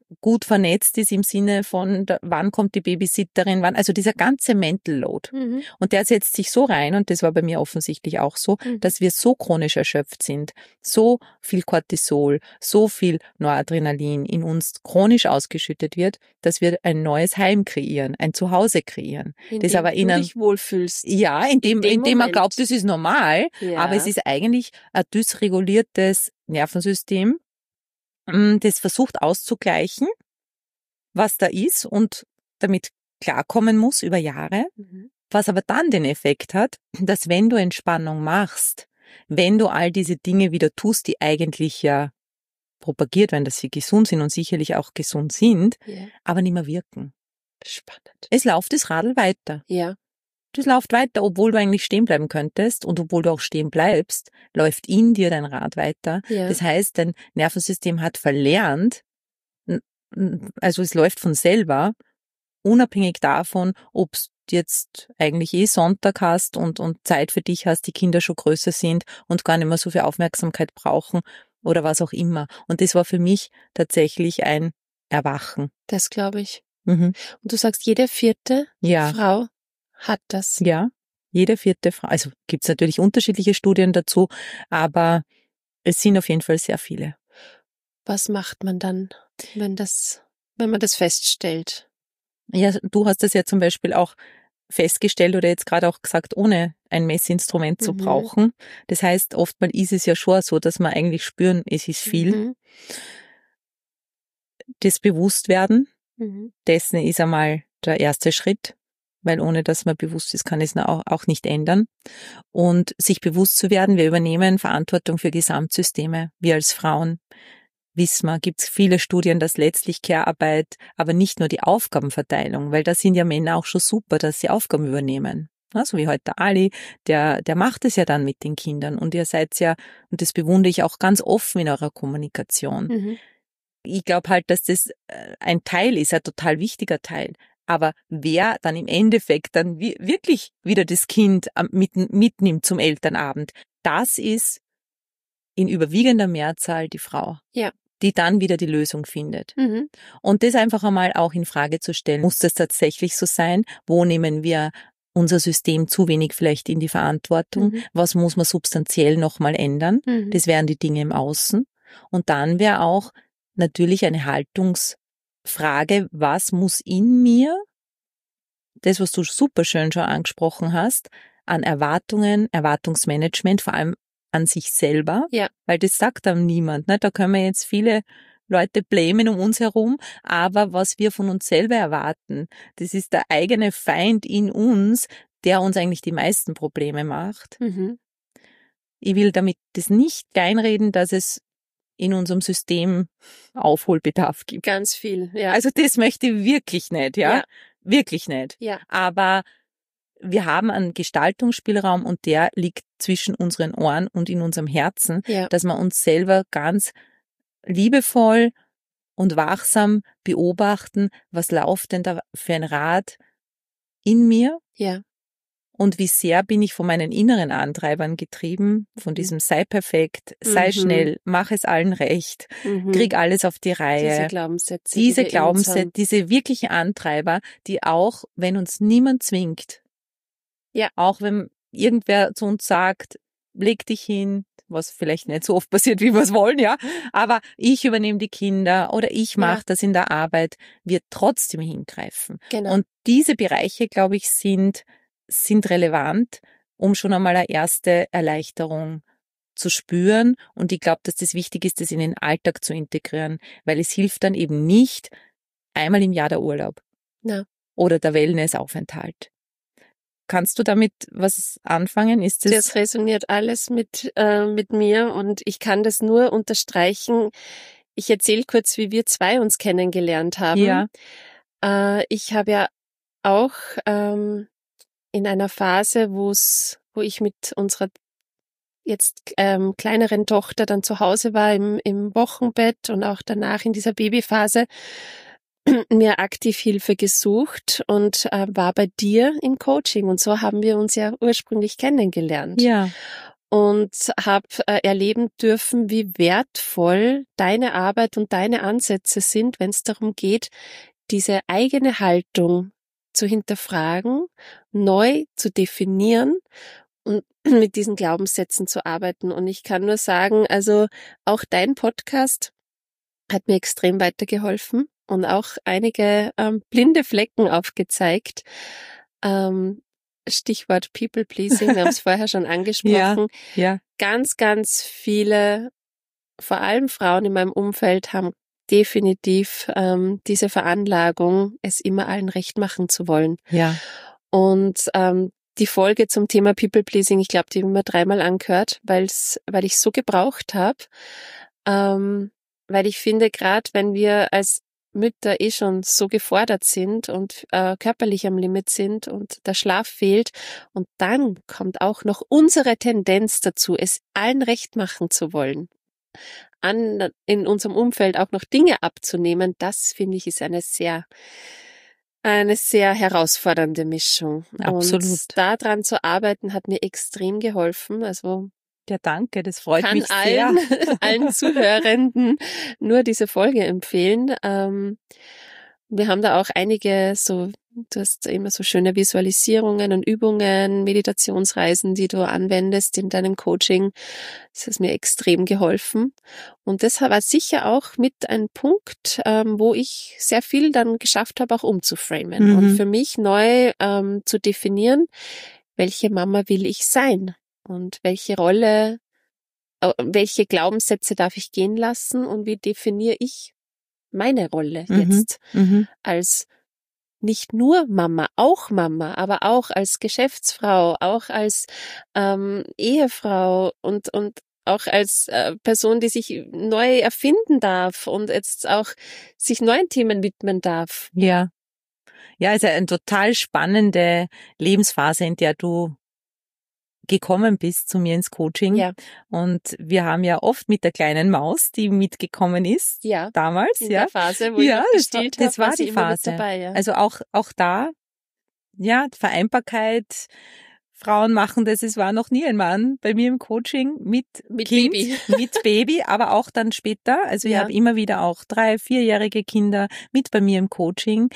gut vernetzt ist im Sinne von, da, wann kommt die Babysitterin, wann, also dieser ganze Mental Load. Mhm. Und der setzt sich so rein, und das war bei mir offensichtlich auch so, Mhm. dass wir so chronisch erschöpft sind, so viel Cortisol, so viel Noradrenalin in uns chronisch ausgeschüttet wird, dass wir ein neues Heim kreieren, ein Zuhause kreieren. In das dem aber in du einem, dich wohlfühlst. ja, in dem, in dem in dem man Moment. glaubt, das ist normal, Ja. aber es ist eigentlich ein dysreguliertes Nervensystem, das versucht auszugleichen, was da ist und damit klarkommen muss über Jahre, Mhm. was aber dann den Effekt hat, dass wenn du Entspannung machst, wenn du all diese Dinge wieder tust, die eigentlich ja propagiert werden, dass sie gesund sind und sicherlich auch gesund sind, Ja. aber nicht mehr wirken. Spannend. Es läuft das Radl weiter. Ja. Das läuft weiter, obwohl du eigentlich stehen bleiben könntest, und obwohl du auch stehen bleibst, läuft in dir dein Rad weiter. Ja. Das heißt, dein Nervensystem hat verlernt, also es läuft von selber, unabhängig davon, ob du jetzt eigentlich eh Sonntag hast und, und Zeit für dich hast, die Kinder schon größer sind und gar nicht mehr so viel Aufmerksamkeit brauchen oder was auch immer. Und das war für mich tatsächlich ein Erwachen. Das glaube ich. Mhm. Und du sagst, jede vierte Ja. Frau hat das. Ja, jede vierte Frau. Also gibt es natürlich unterschiedliche Studien dazu, aber es sind auf jeden Fall sehr viele. Was macht man dann, wenn das, wenn man das feststellt? Ja, du hast das ja zum Beispiel auch festgestellt oder jetzt gerade auch gesagt, ohne ein Messinstrument zu Mhm. brauchen. Das heißt, oftmals ist es ja schon so, dass wir eigentlich spüren, es ist viel. Mhm. Das Bewusstwerden Mhm. dessen ist einmal der erste Schritt, weil ohne dass man bewusst ist, kann es auch, auch nicht ändern. Und sich bewusst zu werden, wir übernehmen Verantwortung für Gesamtsysteme. Wir als Frauen, wissen wir, gibt es viele Studien, dass letztlich Care-Arbeit, aber nicht nur die Aufgabenverteilung, weil da sind ja Männer auch schon super, dass sie Aufgaben übernehmen. Ja, so wie heute der Ali, der, der macht es ja dann mit den Kindern, und ihr seid ja, und das bewundere ich auch, ganz offen in eurer Kommunikation. Mhm. Ich glaube halt, dass das ein Teil ist, ein total wichtiger Teil. Aber wer dann im Endeffekt dann wirklich wieder das Kind mitnimmt zum Elternabend, das ist in überwiegender Mehrzahl die Frau. Ja. Die dann wieder die Lösung findet. Mhm. Und das einfach einmal auch in Frage zu stellen. Muss das tatsächlich so sein? Wo nehmen wir unser System zu wenig vielleicht in die Verantwortung? Mhm. Was muss man substanziell nochmal ändern? Mhm. Das wären die Dinge im Außen. Und dann wäre auch natürlich eine Haltungsfrage, was muss in mir, das, was du super schön schon angesprochen hast, an Erwartungen, Erwartungsmanagement, vor allem an sich selber, ja. weil das sagt dann niemand. Ne? Da können wir jetzt viele Leute blamen um uns herum, aber was wir von uns selber erwarten, das ist der eigene Feind in uns, der uns eigentlich die meisten Probleme macht. Mhm. Ich will damit das nicht kleinreden, dass es in unserem System Aufholbedarf gibt. Ganz viel, ja. Also das möchte ich wirklich nicht, ja, ja. wirklich nicht. Ja. Aber wir haben einen Gestaltungsspielraum, und der liegt zwischen unseren Ohren und in unserem Herzen, ja. dass wir uns selber ganz liebevoll und wachsam beobachten, was läuft denn da für ein Rad in mir? Ja. Und wie sehr bin ich von meinen inneren Antreibern getrieben, von diesem sei perfekt, sei mhm. schnell, mach es allen recht, mhm. krieg alles auf die Reihe. Diese Glaubenssätze. Diese die Glaubenssätze, diese wirklichen Antreiber, die auch, wenn uns niemand zwingt, ja. auch wenn irgendwer zu uns sagt, leg dich hin, was vielleicht nicht so oft passiert, wie wir es wollen, ja, aber ich übernehme die Kinder oder ich mache ja. das in der Arbeit, wir trotzdem hingreifen. Genau. Und diese Bereiche, glaube ich, sind sind relevant, um schon einmal eine erste Erleichterung zu spüren. Und ich glaube, dass das wichtig ist, das in den Alltag zu integrieren, weil es hilft dann eben nicht einmal im Jahr der Urlaub ja. oder der Wellnessaufenthalt. Kannst du damit was anfangen? Ist das? Das resoniert alles mit, äh, mit mir, und ich kann das nur unterstreichen. Ich erzähle kurz, wie wir zwei uns kennengelernt haben. Ja. Äh, ich habe ja auch ähm, in einer Phase, wo es, wo ich mit unserer jetzt ähm, kleineren Tochter dann zu Hause war im, im Wochenbett und auch danach in dieser Babyphase, mir aktiv Hilfe gesucht und äh, war bei dir im Coaching, und so haben wir uns ja ursprünglich kennengelernt. Ja. und habe äh, erleben dürfen, wie wertvoll deine Arbeit und deine Ansätze sind, wenn es darum geht, diese eigene Haltung zu hinterfragen, neu zu definieren und mit diesen Glaubenssätzen zu arbeiten. Und ich kann nur sagen, also auch dein Podcast hat mir extrem weitergeholfen und auch einige ähm, blinde Flecken aufgezeigt. Ähm, Stichwort People Pleasing, wir haben es vorher schon angesprochen. Ja, ja. Ganz, ganz viele, vor allem Frauen in meinem Umfeld, haben definitiv ähm, diese Veranlagung, es immer allen recht machen zu wollen. Ja. Und ähm, die Folge zum Thema People Pleasing, ich glaube, die habe ich mir dreimal angehört, weil's, weil ich so gebraucht habe. Ähm, weil ich finde, gerade wenn wir als Mütter eh schon so gefordert sind und äh, körperlich am Limit sind und der Schlaf fehlt und dann kommt auch noch unsere Tendenz dazu, es allen recht machen zu wollen, an in unserem Umfeld auch noch Dinge abzunehmen, das finde ich ist eine sehr eine sehr herausfordernde Mischung. Absolut. Und daran zu arbeiten hat mir extrem geholfen. Also ja, danke, das freut kann mich sehr. allen, allen Zuhörenden nur diese Folge empfehlen. Ähm, wir haben da auch einige so, du hast immer so schöne Visualisierungen und Übungen, Meditationsreisen, die du anwendest in deinem Coaching. Das hat mir extrem geholfen. Und das war sicher auch mit ein Punkt, ähm, wo ich sehr viel dann geschafft habe, auch umzuframen Mhm. und für mich neu ähm, zu definieren, welche Mama will ich sein? Und welche Rolle, welche Glaubenssätze darf ich gehen lassen und wie definiere ich meine Rolle Mhm. jetzt Mhm. als nicht nur Mama, auch Mama, aber auch als Geschäftsfrau, auch als ähm, Ehefrau und und auch als äh, Person, die sich neu erfinden darf und jetzt auch sich neuen Themen widmen darf. Ja. Ja, es ist eine total spannende Lebensphase, in der du gekommen bist zu mir ins Coaching. Ja. Und wir haben ja oft mit der kleinen Maus, die mitgekommen ist, Ja, damals, in ja. der Phase, wo Ja, ich noch das war, gestillt habe, das war sie die immer mit Phase. dabei, ja. Also auch, auch da, ja, Vereinbarkeit, Frauen machen das, es war noch nie ein Mann bei mir im Coaching mit, Mit Kind, Baby. mit Baby, aber auch dann später. Also ich Ja. habe immer wieder auch drei-, vierjährige Kinder mit bei mir im Coaching,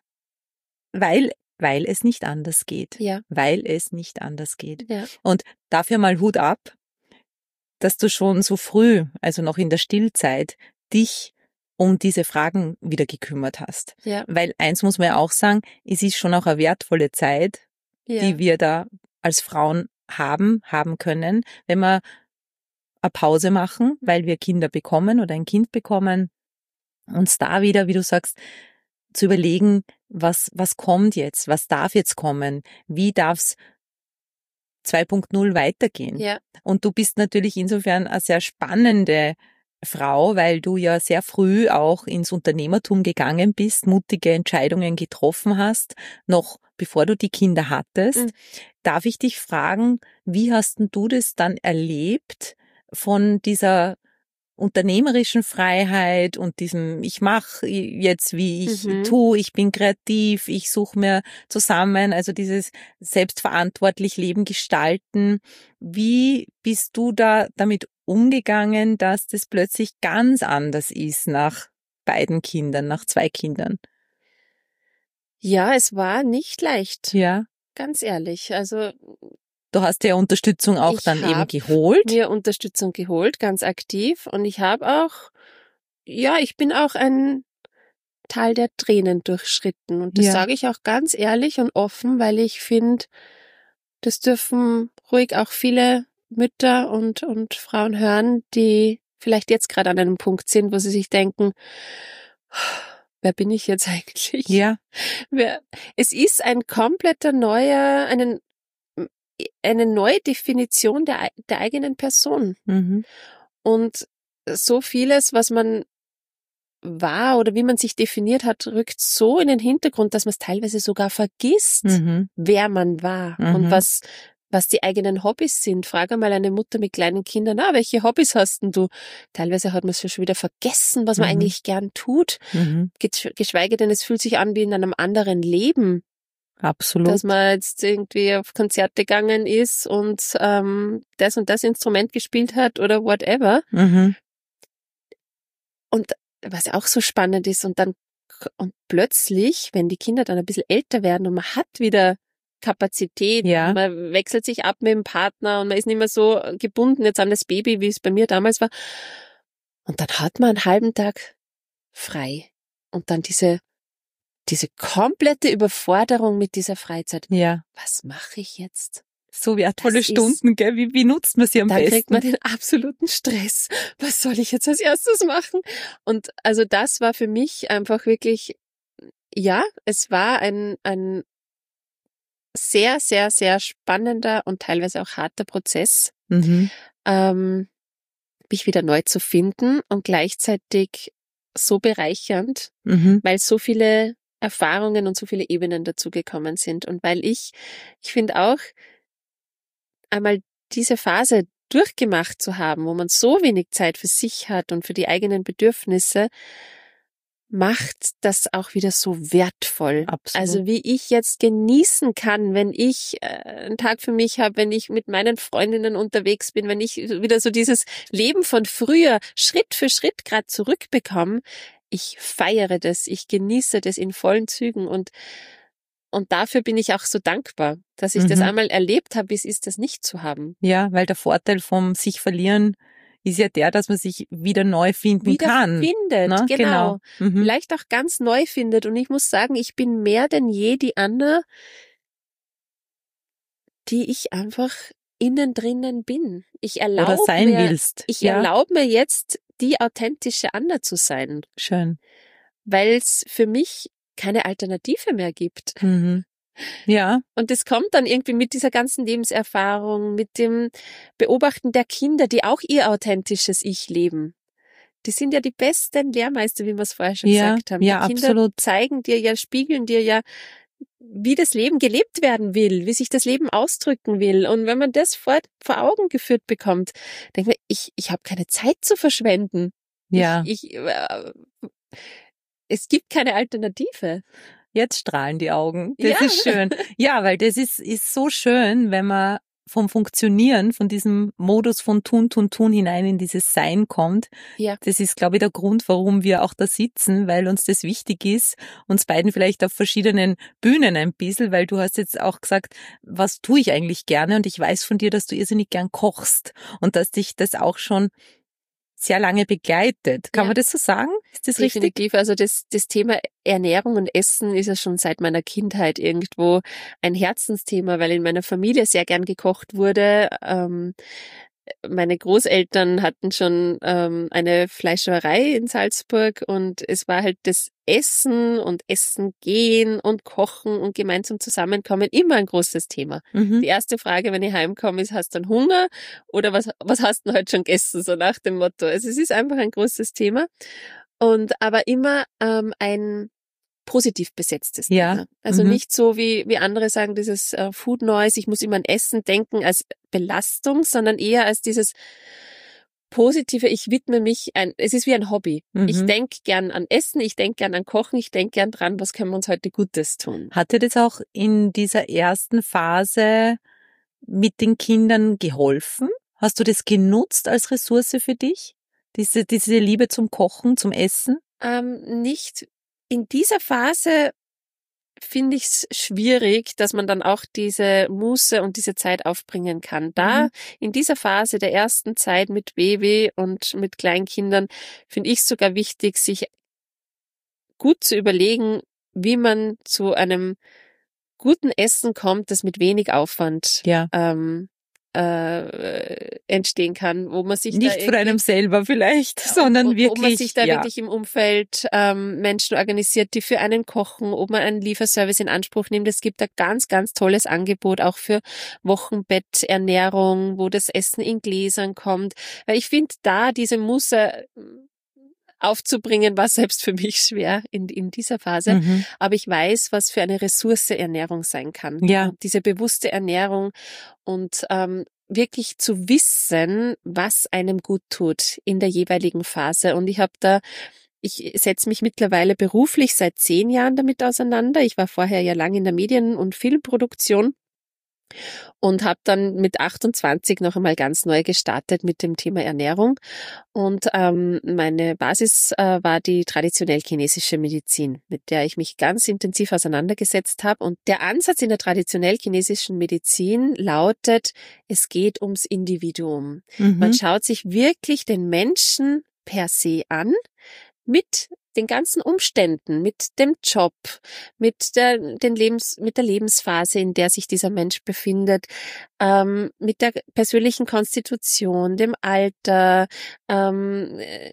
weil Weil es nicht anders geht. Ja. Weil es nicht anders geht. Ja. Und dafür mal Hut ab, dass du schon so früh, also noch in der Stillzeit, dich um diese Fragen wieder gekümmert hast. Ja. Weil eins muss man ja auch sagen, es ist schon auch eine wertvolle Zeit, Ja. die wir da als Frauen haben, haben können, wenn wir eine Pause machen, weil wir Kinder bekommen oder ein Kind bekommen, uns da wieder, wie du sagst, zu überlegen, was, was kommt jetzt, was darf jetzt kommen, wie darf's zwei Punkt null weitergehen. Ja. Und du bist natürlich insofern eine sehr spannende Frau, weil du ja sehr früh auch ins Unternehmertum gegangen bist, mutige Entscheidungen getroffen hast, noch bevor du die Kinder hattest. Mhm. Darf ich dich fragen, wie hast denn du das dann erlebt von dieser unternehmerischen Freiheit und diesem, ich mache jetzt, wie ich Mhm. tue, ich bin kreativ, ich suche mir zusammen, also dieses selbstverantwortlich Leben gestalten. Wie bist du da damit umgegangen, dass das plötzlich ganz anders ist nach beiden Kindern, nach zwei Kindern? Ja, es war nicht leicht, Ja, ganz ehrlich. Also du hast ja Unterstützung auch Ich dann eben hab geholt. mir Unterstützung geholt, ganz aktiv. Und ich habe auch, ja, ich bin auch ein Tal der Tränen durchschritten. Und das Ja. sage ich auch ganz ehrlich und offen, weil ich finde, das dürfen ruhig auch viele Mütter und, und Frauen hören, die vielleicht jetzt gerade an einem Punkt sind, wo sie sich denken, wer bin ich jetzt eigentlich? Ja, Wer, es ist ein kompletter neuer, einen, eine neue Definition der, der eigenen Person. mhm. Und so vieles, was man war oder wie man sich definiert hat, rückt so in den Hintergrund, dass man es teilweise sogar vergisst, Mhm. wer man war Mhm. und was was die eigenen Hobbys sind. Frage einmal eine Mutter mit kleinen Kindern, na, welche Hobbys hast denn du? Teilweise hat man es schon wieder vergessen, was man Mhm. eigentlich gern tut, Mhm. Gesch- geschweige denn, es fühlt sich an wie in einem anderen Leben. Absolut. Dass man jetzt irgendwie auf Konzerte gegangen ist und ähm, das und das Instrument gespielt hat oder whatever. Mhm. Und was auch so spannend ist, und dann und plötzlich, wenn die Kinder dann ein bisschen älter werden und man hat wieder Kapazität, Ja. man wechselt sich ab mit dem Partner und man ist nicht mehr so gebunden jetzt an das Baby, wie es bei mir damals war. Und dann hat man einen halben Tag frei. Und dann diese, diese komplette Überforderung mit dieser Freizeit. Ja. Was mache ich jetzt? So wertvolle Das ist- Stunden, gell? Wie, wie nutzt man sie am Dann besten? kriegt man den absoluten Stress. Was soll ich jetzt als erstes machen? Und also das war für mich einfach wirklich, ja, es war ein, ein sehr, sehr, sehr spannender und teilweise auch harter Prozess, Mhm. ähm, mich wieder neu zu finden und gleichzeitig so bereichernd, Mhm. weil so viele Erfahrungen und so viele Ebenen dazugekommen sind und weil ich, ich finde auch, einmal diese Phase durchgemacht zu haben, wo man so wenig Zeit für sich hat und für die eigenen Bedürfnisse, macht das auch wieder so wertvoll. Absolut. Also wie ich jetzt genießen kann, wenn ich äh, einen Tag für mich habe, wenn ich mit meinen Freundinnen unterwegs bin, wenn ich wieder so dieses Leben von früher Schritt für Schritt gerade zurückbekomme. Ich feiere das, ich genieße das in vollen Zügen und und dafür bin ich auch so dankbar, dass ich das Mhm. einmal erlebt habe, wie es ist, das nicht zu haben. Ja, weil der Vorteil vom sich verlieren ist ja der, dass man sich wieder neu finden Wieder kann. findet, Ne? genau. Mhm. Vielleicht auch ganz neu findet. Und ich muss sagen, ich bin mehr denn je die Anna, die ich einfach innen drinnen bin. Ich Oder erlaube sein mir, willst. ich ja, erlaube mir jetzt, die authentische Anna zu sein, schön. weil es für mich keine Alternative mehr gibt. Mhm. Ja, Und das kommt dann irgendwie mit dieser ganzen Lebenserfahrung, mit dem Beobachten der Kinder, die auch ihr authentisches Ich leben. Die sind ja die besten Lehrmeister, wie wir es vorher schon ja, gesagt haben. ja, Die Kinder absolut. zeigen dir ja, spiegeln dir ja, wie das Leben gelebt werden will, wie sich das Leben ausdrücken will. Und wenn man das vor, vor Augen geführt bekommt, denkt man, ich, ich habe keine Zeit zu verschwenden. Ja, Ich, ich, äh, es gibt keine Alternative. jetzt strahlen die Augen. Das Ja. ist schön. Ja, weil das ist, ist so schön, wenn man vom Funktionieren, von diesem Modus von Tun, Tun, Tun hinein in dieses Sein kommt. Ja. Das ist, glaube ich, der Grund, warum wir auch da sitzen, weil uns das wichtig ist, uns beiden vielleicht auf verschiedenen Bühnen ein bisschen, weil du hast jetzt auch gesagt, was tue ich eigentlich gerne? Und ich weiß von dir, dass du irrsinnig gern kochst und dass dich das auch schon sehr lange begleitet. Kann Ja. man das so sagen? Ist das richtig? Definitiv. Also das, das Thema Ernährung und Essen ist ja schon seit meiner Kindheit irgendwo ein Herzensthema, weil in meiner Familie sehr gern gekocht wurde. Ähm, meine Großeltern hatten schon ähm, eine Fleischerei in Salzburg und es war halt das Essen und Essen gehen und Kochen und gemeinsam zusammenkommen immer ein großes Thema. Mhm. Die erste Frage, wenn ich heimkomme, ist, hast du einen Hunger oder was, was hast du denn heute schon gegessen? So nach dem Motto. Also es ist einfach ein großes Thema und aber immer ähm, ein positiv besetztes Ja. Thema. Also Mhm. nicht so wie, wie andere sagen, dieses äh, Food Noise, ich muss immer an Essen denken als Belastung, sondern eher als dieses positive, ich widme mich, ein, es ist wie ein Hobby. Mhm. Ich denke gern an Essen, ich denke gern an Kochen, ich denke gern dran, was können wir uns heute Gutes tun. Hat dir das auch in dieser ersten Phase mit den Kindern geholfen? Hast du das genutzt als Ressource für dich? Diese, diese Liebe zum Kochen, zum Essen? Ähm, nicht in dieser Phase finde ich es schwierig, dass man dann auch diese Muße und diese Zeit aufbringen kann. Da Mhm. in dieser Phase der ersten Zeit mit Baby und mit Kleinkindern finde ich es sogar wichtig, sich gut zu überlegen, wie man zu einem guten Essen kommt, das mit wenig Aufwand Ja. ähm, äh, entstehen kann, wo man sich da Nicht von irgendwie- einem selber vielleicht, sondern ob, ob wirklich. man sich da ja. wirklich im Umfeld ähm, Menschen organisiert, die für einen kochen, ob man einen Lieferservice in Anspruch nimmt. Es gibt ein ganz, ganz tolles Angebot auch für Wochenbetternährung, wo das Essen in Gläsern kommt. Weil ich finde, da diese Musse aufzubringen, war selbst für mich schwer in, in dieser Phase. Mhm. Aber ich weiß, was für eine Ressource Ernährung sein kann. Ja. Und diese bewusste Ernährung und ähm, wirklich zu wissen, was einem gut tut in der jeweiligen Phase. Und ich habe da ich setze mich mittlerweile beruflich seit zehn Jahren damit auseinander. Ich war vorher ja lang in der Medien- und Filmproduktion und habe dann mit achtundzwanzig noch einmal ganz neu gestartet mit dem Thema Ernährung. Und ähm, meine Basis äh, war die traditionell chinesische Medizin, mit der ich mich ganz intensiv auseinandergesetzt habe. Und der Ansatz in der traditionell chinesischen Medizin lautet, es geht ums Individuum. Mhm. Man schaut sich wirklich den Menschen per se an, mit den ganzen Umständen, mit dem Job, mit der, den Lebens, mit der Lebensphase, in der sich dieser Mensch befindet, ähm, mit der persönlichen Konstitution, dem Alter, ähm, äh,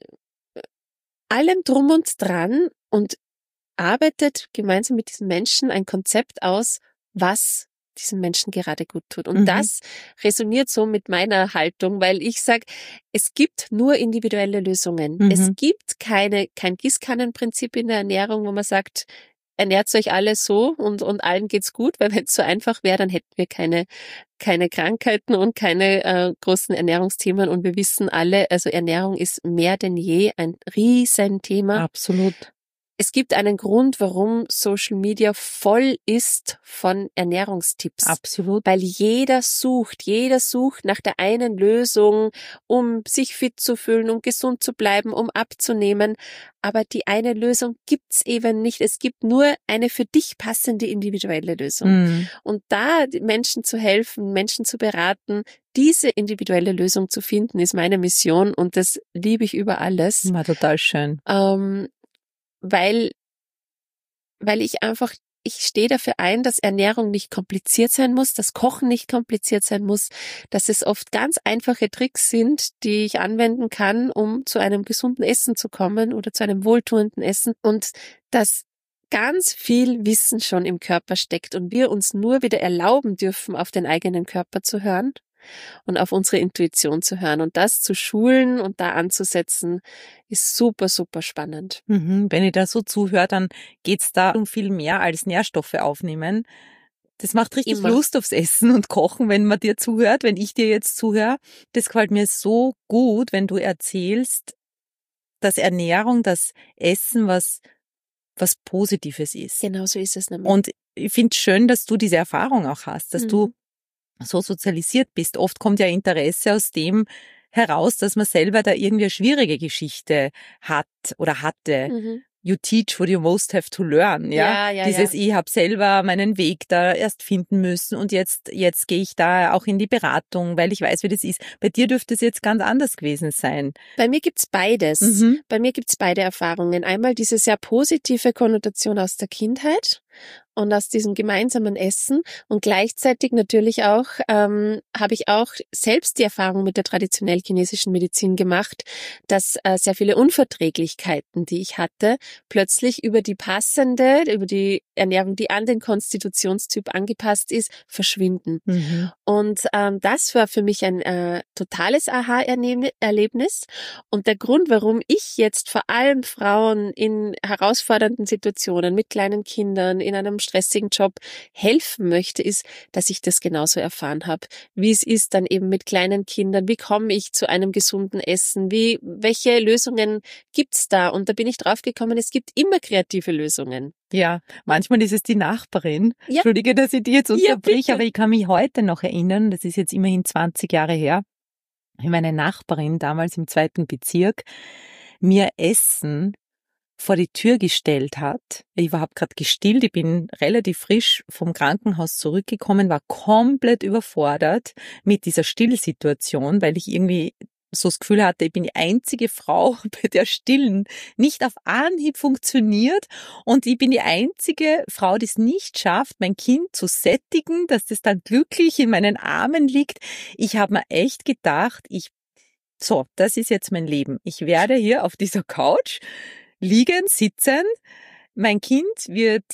allem drum und dran und arbeitet gemeinsam mit diesem Menschen ein Konzept aus, was diesem Menschen gerade gut tut. Und Mhm. das resoniert so mit meiner Haltung, weil ich sage, es gibt nur individuelle Lösungen. Mhm. Es gibt keine, kein Gießkannenprinzip in der Ernährung, wo man sagt, ernährt euch alle so und, und allen geht's gut, weil wenn es so einfach wäre, dann hätten wir keine, keine Krankheiten und keine äh, großen Ernährungsthemen. Und wir wissen alle, also Ernährung ist mehr denn je ein Riesenthema. Absolut. Es gibt einen Grund, warum Social Media voll ist von Ernährungstipps. Absolut. Weil jeder sucht, jeder sucht nach der einen Lösung, um sich fit zu fühlen, um gesund zu bleiben, um abzunehmen. Aber die eine Lösung gibt's eben nicht. Es gibt nur eine für dich passende individuelle Lösung. Mhm. Und da Menschen zu helfen, Menschen zu beraten, diese individuelle Lösung zu finden, ist meine Mission und das liebe ich über alles. War total schön. Ähm, weil, weil ich einfach, ich stehe dafür ein, dass Ernährung nicht kompliziert sein muss, dass Kochen nicht kompliziert sein muss, dass es oft ganz einfache Tricks sind, die ich anwenden kann, um zu einem gesunden Essen zu kommen oder zu einem wohltuenden Essen und dass ganz viel Wissen schon im Körper steckt und wir uns nur wieder erlauben dürfen, auf den eigenen Körper zu hören und auf unsere Intuition zu hören. Und das zu schulen und da anzusetzen, ist super, super spannend. Mhm. Wenn ich da so zuhöre, dann geht's da um viel mehr als Nährstoffe aufnehmen. Das macht richtig Immer. Lust aufs Essen und Kochen, wenn man dir zuhört, wenn ich dir jetzt zuhöre. Das gefällt mir so gut, wenn du erzählst, dass Ernährung, das Essen was, was Positives ist. Genau so ist es nämlich. Und ich finde es schön, dass du diese Erfahrung auch hast, dass Mhm. du so sozialisiert bist. Oft kommt ja Interesse aus dem heraus, dass man selber da irgendwie eine schwierige Geschichte hat oder hatte. Mhm. You teach what you most have to learn, ja? Ja, ja, Dieses, ja. ich habe selber meinen Weg da erst finden müssen und jetzt jetzt gehe ich da auch in die Beratung, weil ich weiß, wie das ist. Bei dir dürfte es jetzt ganz anders gewesen sein. Bei mir gibt's beides. Mhm. Bei mir gibt's beide Erfahrungen. Einmal diese sehr positive Konnotation aus der Kindheit und aus diesem gemeinsamen Essen und gleichzeitig natürlich auch ähm, habe ich auch selbst die Erfahrung mit der traditionell chinesischen Medizin gemacht, dass äh, sehr viele Unverträglichkeiten, die ich hatte, plötzlich über die passende, über die Ernährung, die an den Konstitutionstyp angepasst ist, verschwinden. Mhm. Und ähm, das war für mich ein äh, totales Aha-Erlebnis. Und der Grund, warum ich jetzt vor allem Frauen in herausfordernden Situationen mit kleinen Kindern, in einem stressigen Job helfen möchte, ist, dass ich das genauso erfahren habe. Wie es ist dann eben mit kleinen Kindern, wie komme ich zu einem gesunden Essen, wie welche Lösungen gibt's da? Und da bin ich draufgekommen, es gibt immer kreative Lösungen. Ja, manchmal ist es die Nachbarin. Ja. Entschuldige, dass ich die jetzt Ja, unterbrich, bitte. aber ich kann mich heute noch erinnern, das ist jetzt immerhin zwanzig Jahre her, wie meine Nachbarin damals im zweiten Bezirk mir Essen vor die Tür gestellt hat. Ich war hab gerade gestillt, ich bin relativ frisch vom Krankenhaus zurückgekommen, war komplett überfordert mit dieser Stillsituation, weil ich irgendwie so das Gefühl hatte, ich bin die einzige Frau, bei der Stillen nicht auf Anhieb funktioniert und ich bin die einzige Frau, die es nicht schafft, mein Kind zu sättigen, dass das dann glücklich in meinen Armen liegt. Ich habe mir echt gedacht, ich so, das ist jetzt mein Leben. Ich werde hier auf dieser Couch liegen, sitzen, mein Kind wird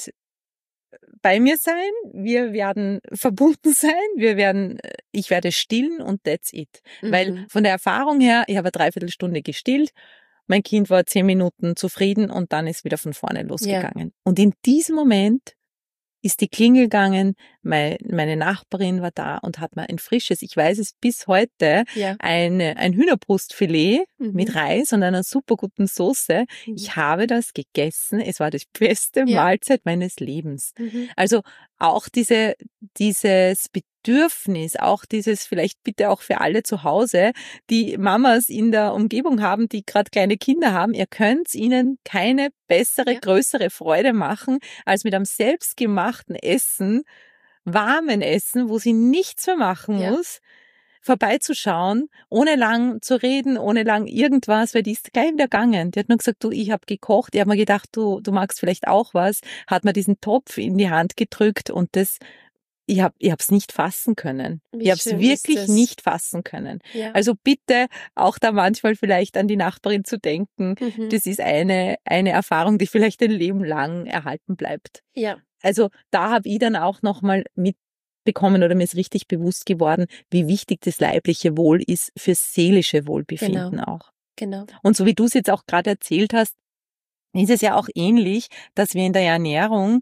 bei mir sein, wir werden verbunden sein, wir werden, ich werde stillen und that's it. Mhm. Weil von der Erfahrung her, ich habe eine Dreiviertelstunde gestillt, mein Kind war zehn Minuten zufrieden und dann ist wieder von vorne losgegangen. Und in diesem Moment ist die Klingel gegangen, Meine, meine Nachbarin war da und hat mir ein frisches, ich weiß es bis heute, Ja. eine, ein Hühnerbrustfilet Mhm. mit Reis und einer super guten Soße. Mhm. Ich habe das gegessen. Es war die beste Ja. Mahlzeit meines Lebens. Mhm. Also auch diese, dieses Bedürfnis, auch dieses vielleicht bitte auch für alle zu Hause, die Mamas in der Umgebung haben, die gerade kleine Kinder haben, ihr könnt ihnen keine bessere, Ja. größere Freude machen, als mit einem selbstgemachten Essen, warmen Essen, wo sie nichts mehr machen Ja. muss, vorbeizuschauen, ohne lang zu reden, ohne lang irgendwas, weil die ist gleich wieder gegangen. Die hat nur gesagt, du, ich habe gekocht. Ich habe mir gedacht, du, du magst vielleicht auch was. Hat mir diesen Topf in die Hand gedrückt und das, ich habe ich hab's nicht fassen können. Wie Ich habe es schön ist wirklich das? nicht fassen können. Ja. Also bitte auch da manchmal vielleicht an die Nachbarin zu denken. Mhm. Das ist eine, eine Erfahrung, die vielleicht ein Leben lang erhalten bleibt. Ja. Also da habe ich dann auch nochmal mitbekommen oder mir ist richtig bewusst geworden, wie wichtig das leibliche Wohl ist fürs seelische Wohlbefinden Genau. auch. Genau. Und so wie du es jetzt auch gerade erzählt hast, ist es ja auch ähnlich, dass wir in der Ernährung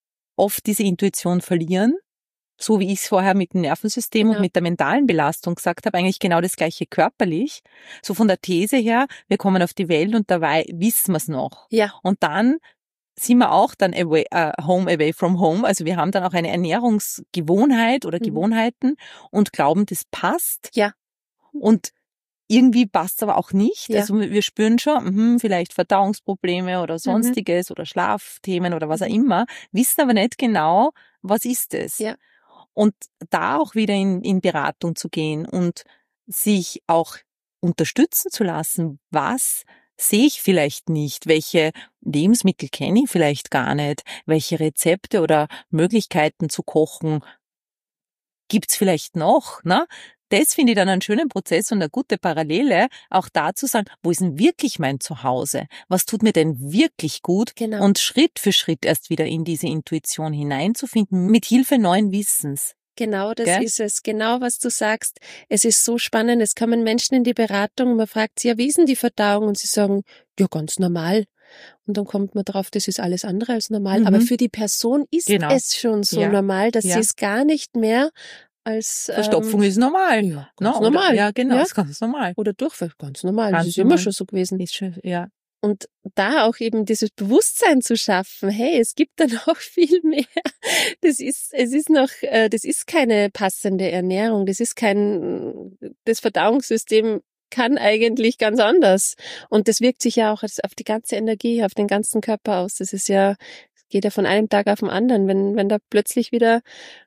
oft diese Intuition verlieren, so wie ich es vorher mit dem Nervensystem Genau. und mit der mentalen Belastung gesagt habe, eigentlich genau das gleiche körperlich. So von der These her, wir kommen auf die Welt und dabei wissen wir es noch. Ja. Und dann sind wir auch dann away, uh, home away from home. Also wir haben dann auch eine Ernährungsgewohnheit oder Mhm. Gewohnheiten und glauben, das passt. Ja. Und irgendwie passt es aber auch nicht. Ja. Also wir spüren schon, mh, vielleicht Verdauungsprobleme oder Mhm. sonstiges oder Schlafthemen oder was auch Mhm. immer, wissen aber nicht genau, was ist es. Ja. Und da auch wieder in, in Beratung zu gehen und sich auch unterstützen zu lassen, was sehe ich vielleicht nicht, welche Lebensmittel kenne ich vielleicht gar nicht, welche Rezepte oder Möglichkeiten zu kochen gibt's vielleicht noch, ne? Das finde ich dann einen schönen Prozess und eine gute Parallele, auch da zu sagen, wo ist denn wirklich mein Zuhause? Was tut mir denn wirklich gut? Genau. Und Schritt für Schritt erst wieder in diese Intuition hineinzufinden, mit Hilfe neuen Wissens. Genau, das Gell? ist es. Genau, was du sagst. Es ist so spannend. Es kommen Menschen in die Beratung und man fragt sie, ja, wie ist denn die Verdauung? Und sie sagen, ja, ganz normal. Und dann kommt man drauf, das ist alles andere als normal. Mhm. Aber für die Person ist Genau. es schon so Ja. normal, dass Ja. sie es gar nicht mehr als Verstopfung ähm, ist normal. ja, ganz Ne? Oder, normal. ja, genau, Ja? ist ganz normal. Oder Durchfall, ganz normal. Ganz das ist immer normal. schon so gewesen. Ist schon, ja. Und da auch eben dieses Bewusstsein zu schaffen, hey, es gibt da noch viel mehr. Das ist, es ist noch, äh, das ist keine passende Ernährung, das ist kein, das Verdauungssystem kann eigentlich ganz anders. Und das wirkt sich ja auch auf die ganze Energie, auf den ganzen Körper aus. Das ist ja, geht ja von einem Tag auf den anderen, wenn, wenn da plötzlich wieder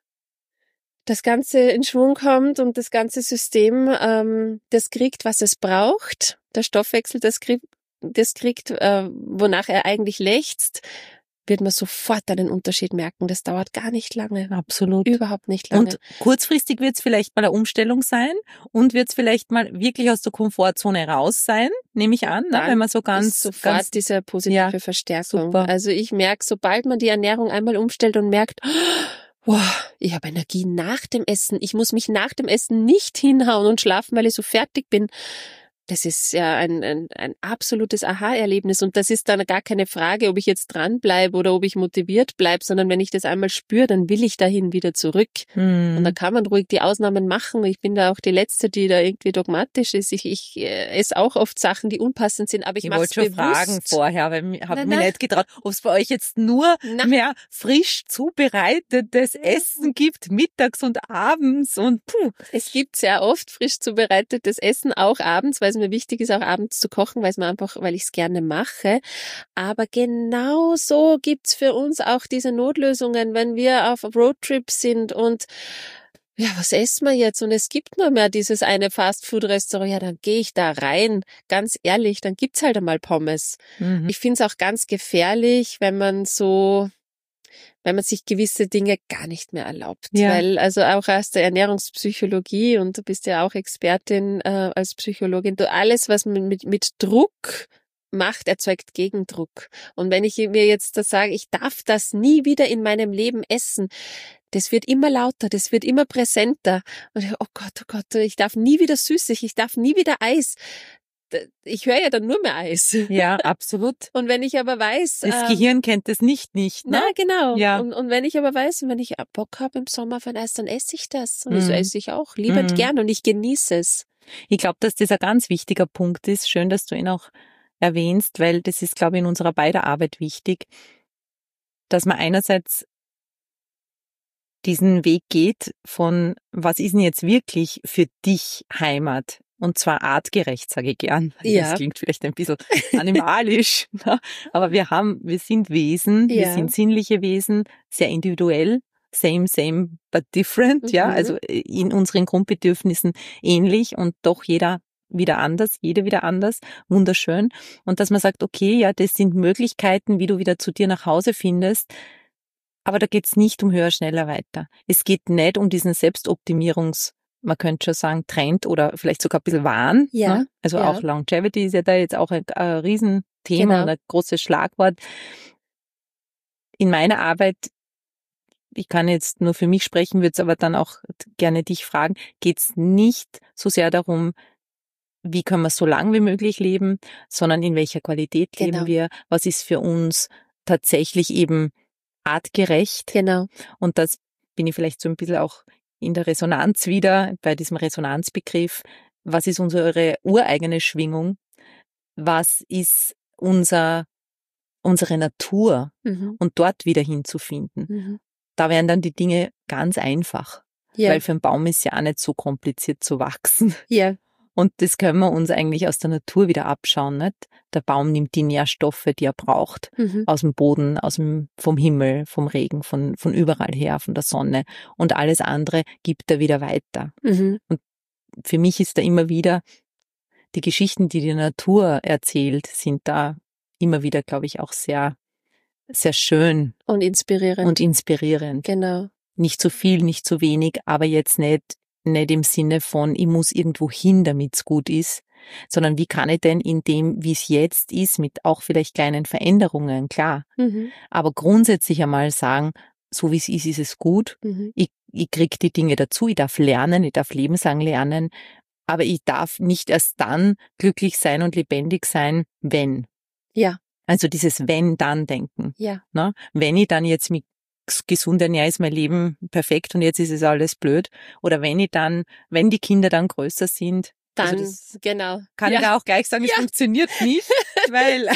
das Ganze in Schwung kommt und das ganze System ähm, das kriegt, was es braucht, der Stoffwechsel das kriegt, das kriegt, äh, wonach er eigentlich lechzt, wird man sofort einen Unterschied merken. Das dauert gar nicht lange. Absolut. Überhaupt nicht lange. Und kurzfristig wird es vielleicht mal eine Umstellung sein und wird es vielleicht mal wirklich aus der Komfortzone raus sein, nehme ich an, ne? Dann Wenn man so ist ganz, sofort ganz diese positive Ja, Verstärkung. super. Also ich merke, sobald man die Ernährung einmal umstellt und merkt, wow, ich habe Energie nach dem Essen, ich muss mich nach dem Essen nicht hinhauen und schlafen, weil ich so fertig bin. Das ist ja ein, ein, ein absolutes Aha-Erlebnis und das ist dann gar keine Frage, ob ich jetzt dranbleibe oder ob ich motiviert bleibe, sondern wenn ich das einmal spüre, dann will ich dahin wieder zurück. hm. Und da kann man ruhig die Ausnahmen machen. Ich bin da auch die Letzte, die da irgendwie dogmatisch ist. Ich, ich äh, esse auch oft Sachen, die unpassend sind, aber ich, Ich mache es wollte schon bewusst. fragen vorher, weil ich habe Na, mich na. nicht getraut, ob es bei euch jetzt nur Na. mehr frisch zubereitetes Essen gibt, mittags und abends und puh. Es gibt sehr oft frisch zubereitetes Essen, auch abends, weil es mir wichtig ist, auch abends zu kochen, weil es mir einfach, weil ich es gerne mache. Aber genau so gibt's für uns auch diese Notlösungen, wenn wir auf Roadtrip sind und ja, was essen wir jetzt? Und es gibt nur mehr dieses eine Fastfood-Restaurant. Ja, dann gehe ich da rein. Ganz ehrlich, dann gibt's halt einmal Pommes. Mhm. Ich finde es auch ganz gefährlich, wenn man so, wenn man sich gewisse Dinge gar nicht mehr erlaubt. Ja. Weil, also auch aus der Ernährungspsychologie, und du bist ja auch Expertin äh, als Psychologin, du alles, was man mit, mit Druck macht, erzeugt Gegendruck. Und wenn ich mir jetzt das sage, ich darf das nie wieder in meinem Leben essen, das wird immer lauter, das wird immer präsenter. Und ich, oh Gott, oh Gott, ich darf nie wieder Süßig, ich darf nie wieder Eis. ich höre ja dann nur mehr Eis. Ja, absolut. Und wenn ich aber weiß... Das ähm, Gehirn kennt es nicht nicht, ne? Na, genau. Ja. Und, und wenn ich aber weiß, wenn ich Bock habe im Sommer auf ein Eis, dann esse ich das. Und Mhm. das esse ich auch liebend Mhm. gern und ich genieße es. Ich glaube, dass das ein ganz wichtiger Punkt ist. Schön, dass du ihn auch erwähnst, weil das ist, glaube ich, in unserer beider Arbeit wichtig, dass man einerseits diesen Weg geht von, was ist denn jetzt wirklich für dich Heimat? Und zwar artgerecht, sage ich gern. Ja. Das klingt vielleicht ein bisschen animalisch, ne? Aber wir haben, wir sind Wesen, wir Ja. sind sinnliche Wesen, sehr individuell, same, same, but different, ja, Mhm. also in unseren Grundbedürfnissen ähnlich und doch jeder wieder anders, jede wieder anders, wunderschön. Und dass man sagt, okay, ja, das sind Möglichkeiten, wie du wieder zu dir nach Hause findest, aber da geht's nicht um höher, schneller, weiter. Es geht nicht um diesen Selbstoptimierungs, man könnte schon sagen, Trend oder vielleicht sogar ein bisschen Wahn. Ja, Ne? Also ja. auch Longevity ist ja da jetzt auch ein, ein Riesenthema Genau. und ein großes Schlagwort. In meiner Arbeit, ich kann jetzt nur für mich sprechen, würde es aber dann auch gerne dich fragen, geht's nicht so sehr darum, wie können wir so lang wie möglich leben, sondern in welcher Qualität Genau. leben wir, was ist für uns tatsächlich eben artgerecht. Genau. Und das bin ich vielleicht so ein bisschen auch in der Resonanz wieder, bei diesem Resonanzbegriff. Was ist unsere ureigene Schwingung? Was ist unser, unsere Natur? Mhm. Und dort wieder hinzufinden. Mhm. Da wären dann die Dinge ganz einfach. Ja. Weil für einen Baum ist ja auch nicht so kompliziert zu wachsen. Ja. Und das können wir uns eigentlich aus der Natur wieder abschauen, nicht? Der Baum nimmt die Nährstoffe, die er braucht, Mhm. aus dem Boden, aus dem, vom Himmel, vom Regen, von, von überall her, von der Sonne. Und alles andere gibt er wieder weiter. Mhm. Für mich ist da immer wieder, die Geschichten, die die Natur erzählt, sind da immer wieder, glaube ich, auch sehr, sehr schön Und inspirierend. und inspirierend. Genau. Nicht zu viel, nicht zu wenig, aber jetzt nicht, nicht im Sinne von, ich muss irgendwo hin, damit's gut ist, sondern wie kann ich denn in dem, wie es jetzt ist, mit auch vielleicht kleinen Veränderungen, klar, Mhm. aber grundsätzlich einmal sagen, so wie es ist, ist es gut. Mhm. Ich, ich krieg die Dinge dazu, ich darf lernen, ich darf lebenslang lernen, aber ich darf nicht erst dann glücklich sein und lebendig sein, wenn. Ja. Also dieses Wenn-Dann-Denken. Ja. Ne? Wenn ich dann jetzt mich gesund ernähre, ist mein Leben perfekt und jetzt ist es alles blöd. Oder wenn ich dann, wenn die Kinder dann größer sind, Dann, also das genau. kann ja. ich da auch gleich sagen, es Ja. funktioniert nicht, weil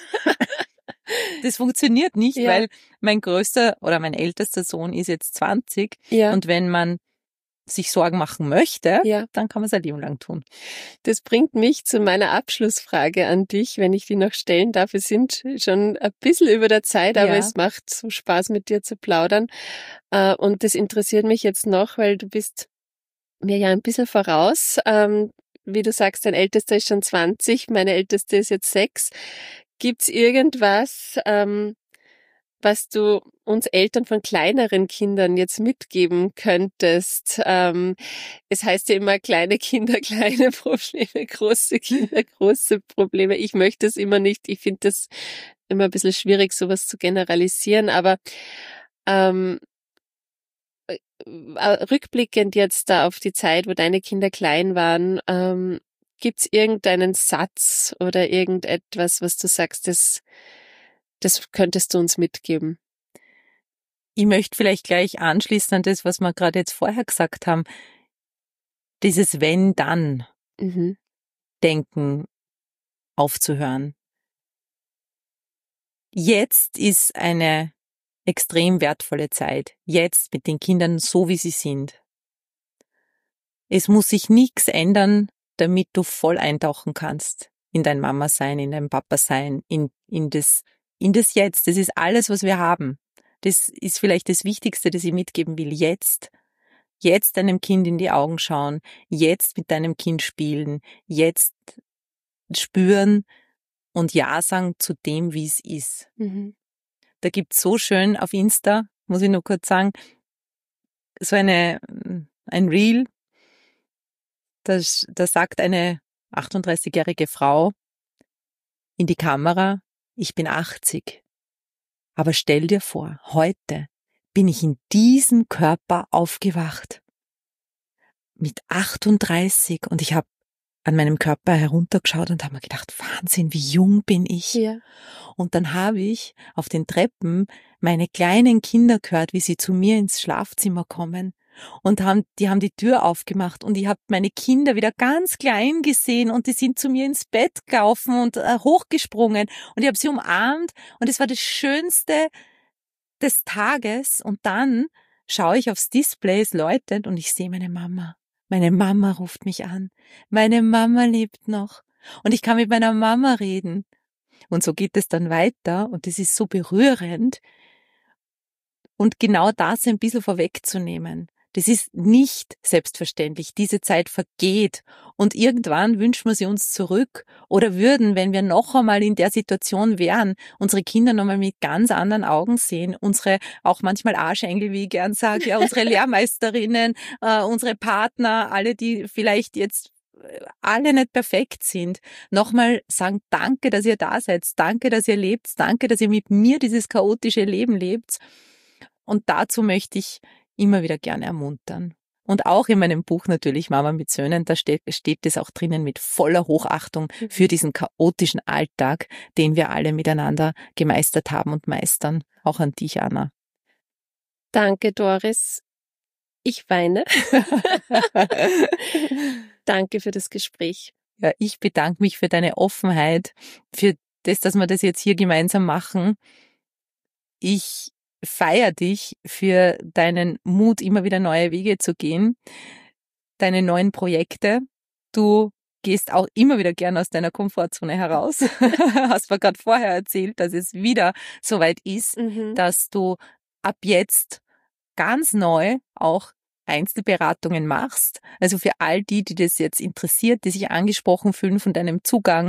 das funktioniert nicht, Ja. weil mein größter oder mein ältester Sohn ist jetzt zwanzig Ja. und wenn man sich Sorgen machen möchte, Ja. dann kann man es ein Leben lang tun. Das bringt mich zu meiner Abschlussfrage an dich, wenn ich die noch stellen darf. Wir sind schon ein bisschen über der Zeit, aber Ja. es macht so Spaß, mit dir zu plaudern. Äh, Und das interessiert mich jetzt noch, weil du bist mir ja ein bisschen voraus. Ähm, Wie du sagst, dein Ältester ist schon zwanzig, meine Älteste ist jetzt sechs. Gibt's irgendwas, ähm, was du uns Eltern von kleineren Kindern jetzt mitgeben könntest? Ähm, es heißt ja immer, kleine Kinder, kleine Probleme, große Kinder, große Probleme. Ich möchte es immer nicht. Ich finde das immer ein bisschen schwierig, sowas zu generalisieren. Aber ähm, äh, rückblickend jetzt da auf die Zeit, wo deine Kinder klein waren, ähm, gibt's irgendeinen Satz oder irgendetwas, was du sagst, das Das könntest du uns mitgeben? Ich möchte vielleicht gleich anschließen an das, was wir gerade jetzt vorher gesagt haben. Dieses Wenn-Dann-Denken Mhm. aufzuhören. Jetzt ist eine extrem wertvolle Zeit. Jetzt mit den Kindern so, wie sie sind. Es muss sich nichts ändern, damit du voll eintauchen kannst in dein Mama-Sein, in dein Papa-Sein, in, in das, in das Jetzt. Das ist alles, was wir haben. Das ist vielleicht das Wichtigste, das ich mitgeben will. Jetzt. Jetzt deinem Kind in die Augen schauen. Jetzt mit deinem Kind spielen. Jetzt spüren und Ja sagen zu dem, wie es ist. Mhm. Da gibt's so schön auf Insta, muss ich nur kurz sagen, so eine, ein Reel, da, da sagt eine achtunddreißigjährige Frau in die Kamera, ich bin achtzig. Aber stell dir vor, heute bin ich in diesem Körper aufgewacht. Mit achtunddreißig und ich habe an meinem Körper heruntergeschaut und habe mir gedacht, Wahnsinn, wie jung bin ich. Ja. Und dann habe ich auf den Treppen meine kleinen Kinder gehört, wie sie zu mir ins Schlafzimmer kommen. Und haben, die haben die Tür aufgemacht und ich habe meine Kinder wieder ganz klein gesehen und die sind zu mir ins Bett gelaufen und äh, hochgesprungen und ich habe sie umarmt und es war das Schönste des Tages. Und dann schaue ich aufs Display, es läutet und ich sehe meine Mama. Meine Mama ruft mich an. Meine Mama lebt noch. Und ich kann mit meiner Mama reden. Und so geht es dann weiter. Und das ist so berührend. Und genau das ein bisschen vorwegzunehmen. Das ist nicht selbstverständlich. Diese Zeit vergeht. Und irgendwann wünschen wir sie uns zurück oder würden, wenn wir noch einmal in der Situation wären, unsere Kinder noch mal mit ganz anderen Augen sehen. Unsere, auch manchmal Arschengel, wie ich gern sage, ja, unsere Lehrmeisterinnen, äh, unsere Partner, alle, die vielleicht jetzt alle nicht perfekt sind, nochmal sagen, danke, dass ihr da seid, danke, dass ihr lebt, danke, dass ihr mit mir dieses chaotische Leben lebt. Und dazu möchte ich immer wieder gerne ermuntern. Und auch in meinem Buch natürlich Mama mit Söhnen, da steht, steht es auch drinnen mit voller Hochachtung für diesen chaotischen Alltag, den wir alle miteinander gemeistert haben und meistern. Auch an dich, Anna. Danke, Doris. Ich weine. Danke für das Gespräch. Ja, ich bedanke mich für deine Offenheit, für das, dass wir das jetzt hier gemeinsam machen. Ich feier dich für deinen Mut, immer wieder neue Wege zu gehen, deine neuen Projekte. Du gehst auch immer wieder gern aus deiner Komfortzone heraus. Hast mir gerade vorher erzählt, dass es wieder soweit ist, mhm. dass du ab jetzt ganz neu auch Einzelberatungen machst. Also für all die, die das jetzt interessiert, die sich angesprochen fühlen von deinem Zugang,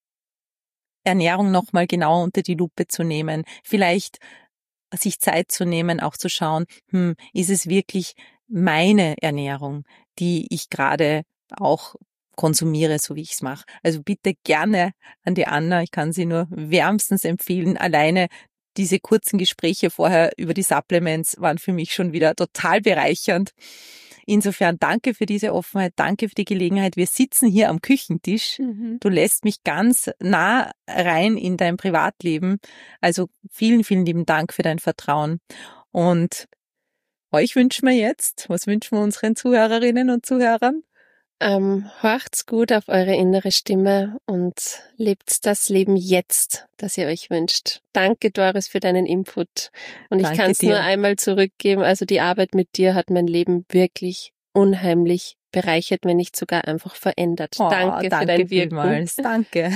Ernährung nochmal genauer unter die Lupe zu nehmen, vielleicht sich Zeit zu nehmen, auch zu schauen, hm, ist es wirklich meine Ernährung, die ich gerade auch konsumiere, so wie ich es mache. Also bitte gerne an die Anna, ich kann sie nur wärmstens empfehlen. Alleine diese kurzen Gespräche vorher über die Supplements waren für mich schon wieder total bereichernd. Insofern danke für diese Offenheit, danke für die Gelegenheit. Wir sitzen hier am Küchentisch. Mhm. Du lässt mich ganz nah rein in dein Privatleben. Also vielen, vielen lieben Dank für dein Vertrauen. Und euch wünschen wir jetzt, was wünschen wir unseren Zuhörerinnen und Zuhörern? Ähm, horcht's gut auf eure innere Stimme und lebt das Leben jetzt, das ihr euch wünscht. Danke, Doris, für deinen Input. Und ich kann es nur einmal zurückgeben. Also die Arbeit mit dir hat mein Leben wirklich unheimlich bereichert, wenn nicht sogar einfach verändert. Oh, danke, danke für dein Wirken. Vielmals. Danke.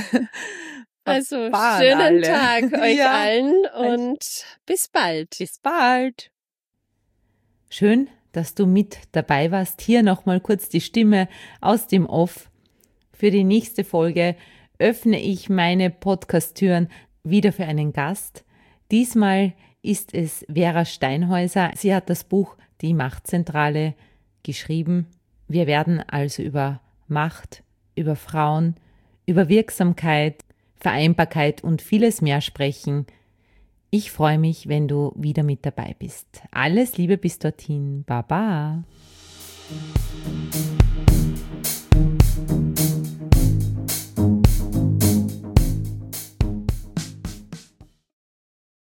Also schönen alle. Tag euch ja. allen und bis bald. Bis bald. Schön, dass du mit dabei warst. Hier nochmal kurz die Stimme aus dem Off. Für die nächste Folge öffne ich meine Podcast-Türen wieder für einen Gast. Diesmal ist es Vera Steinhäuser. Sie hat das Buch Die Machtzentrale geschrieben. Wir werden also über Macht, über Frauen, über Wirksamkeit, Vereinbarkeit und vieles mehr sprechen. Ich freue mich, wenn du wieder mit dabei bist. Alles Liebe bis dorthin. Baba.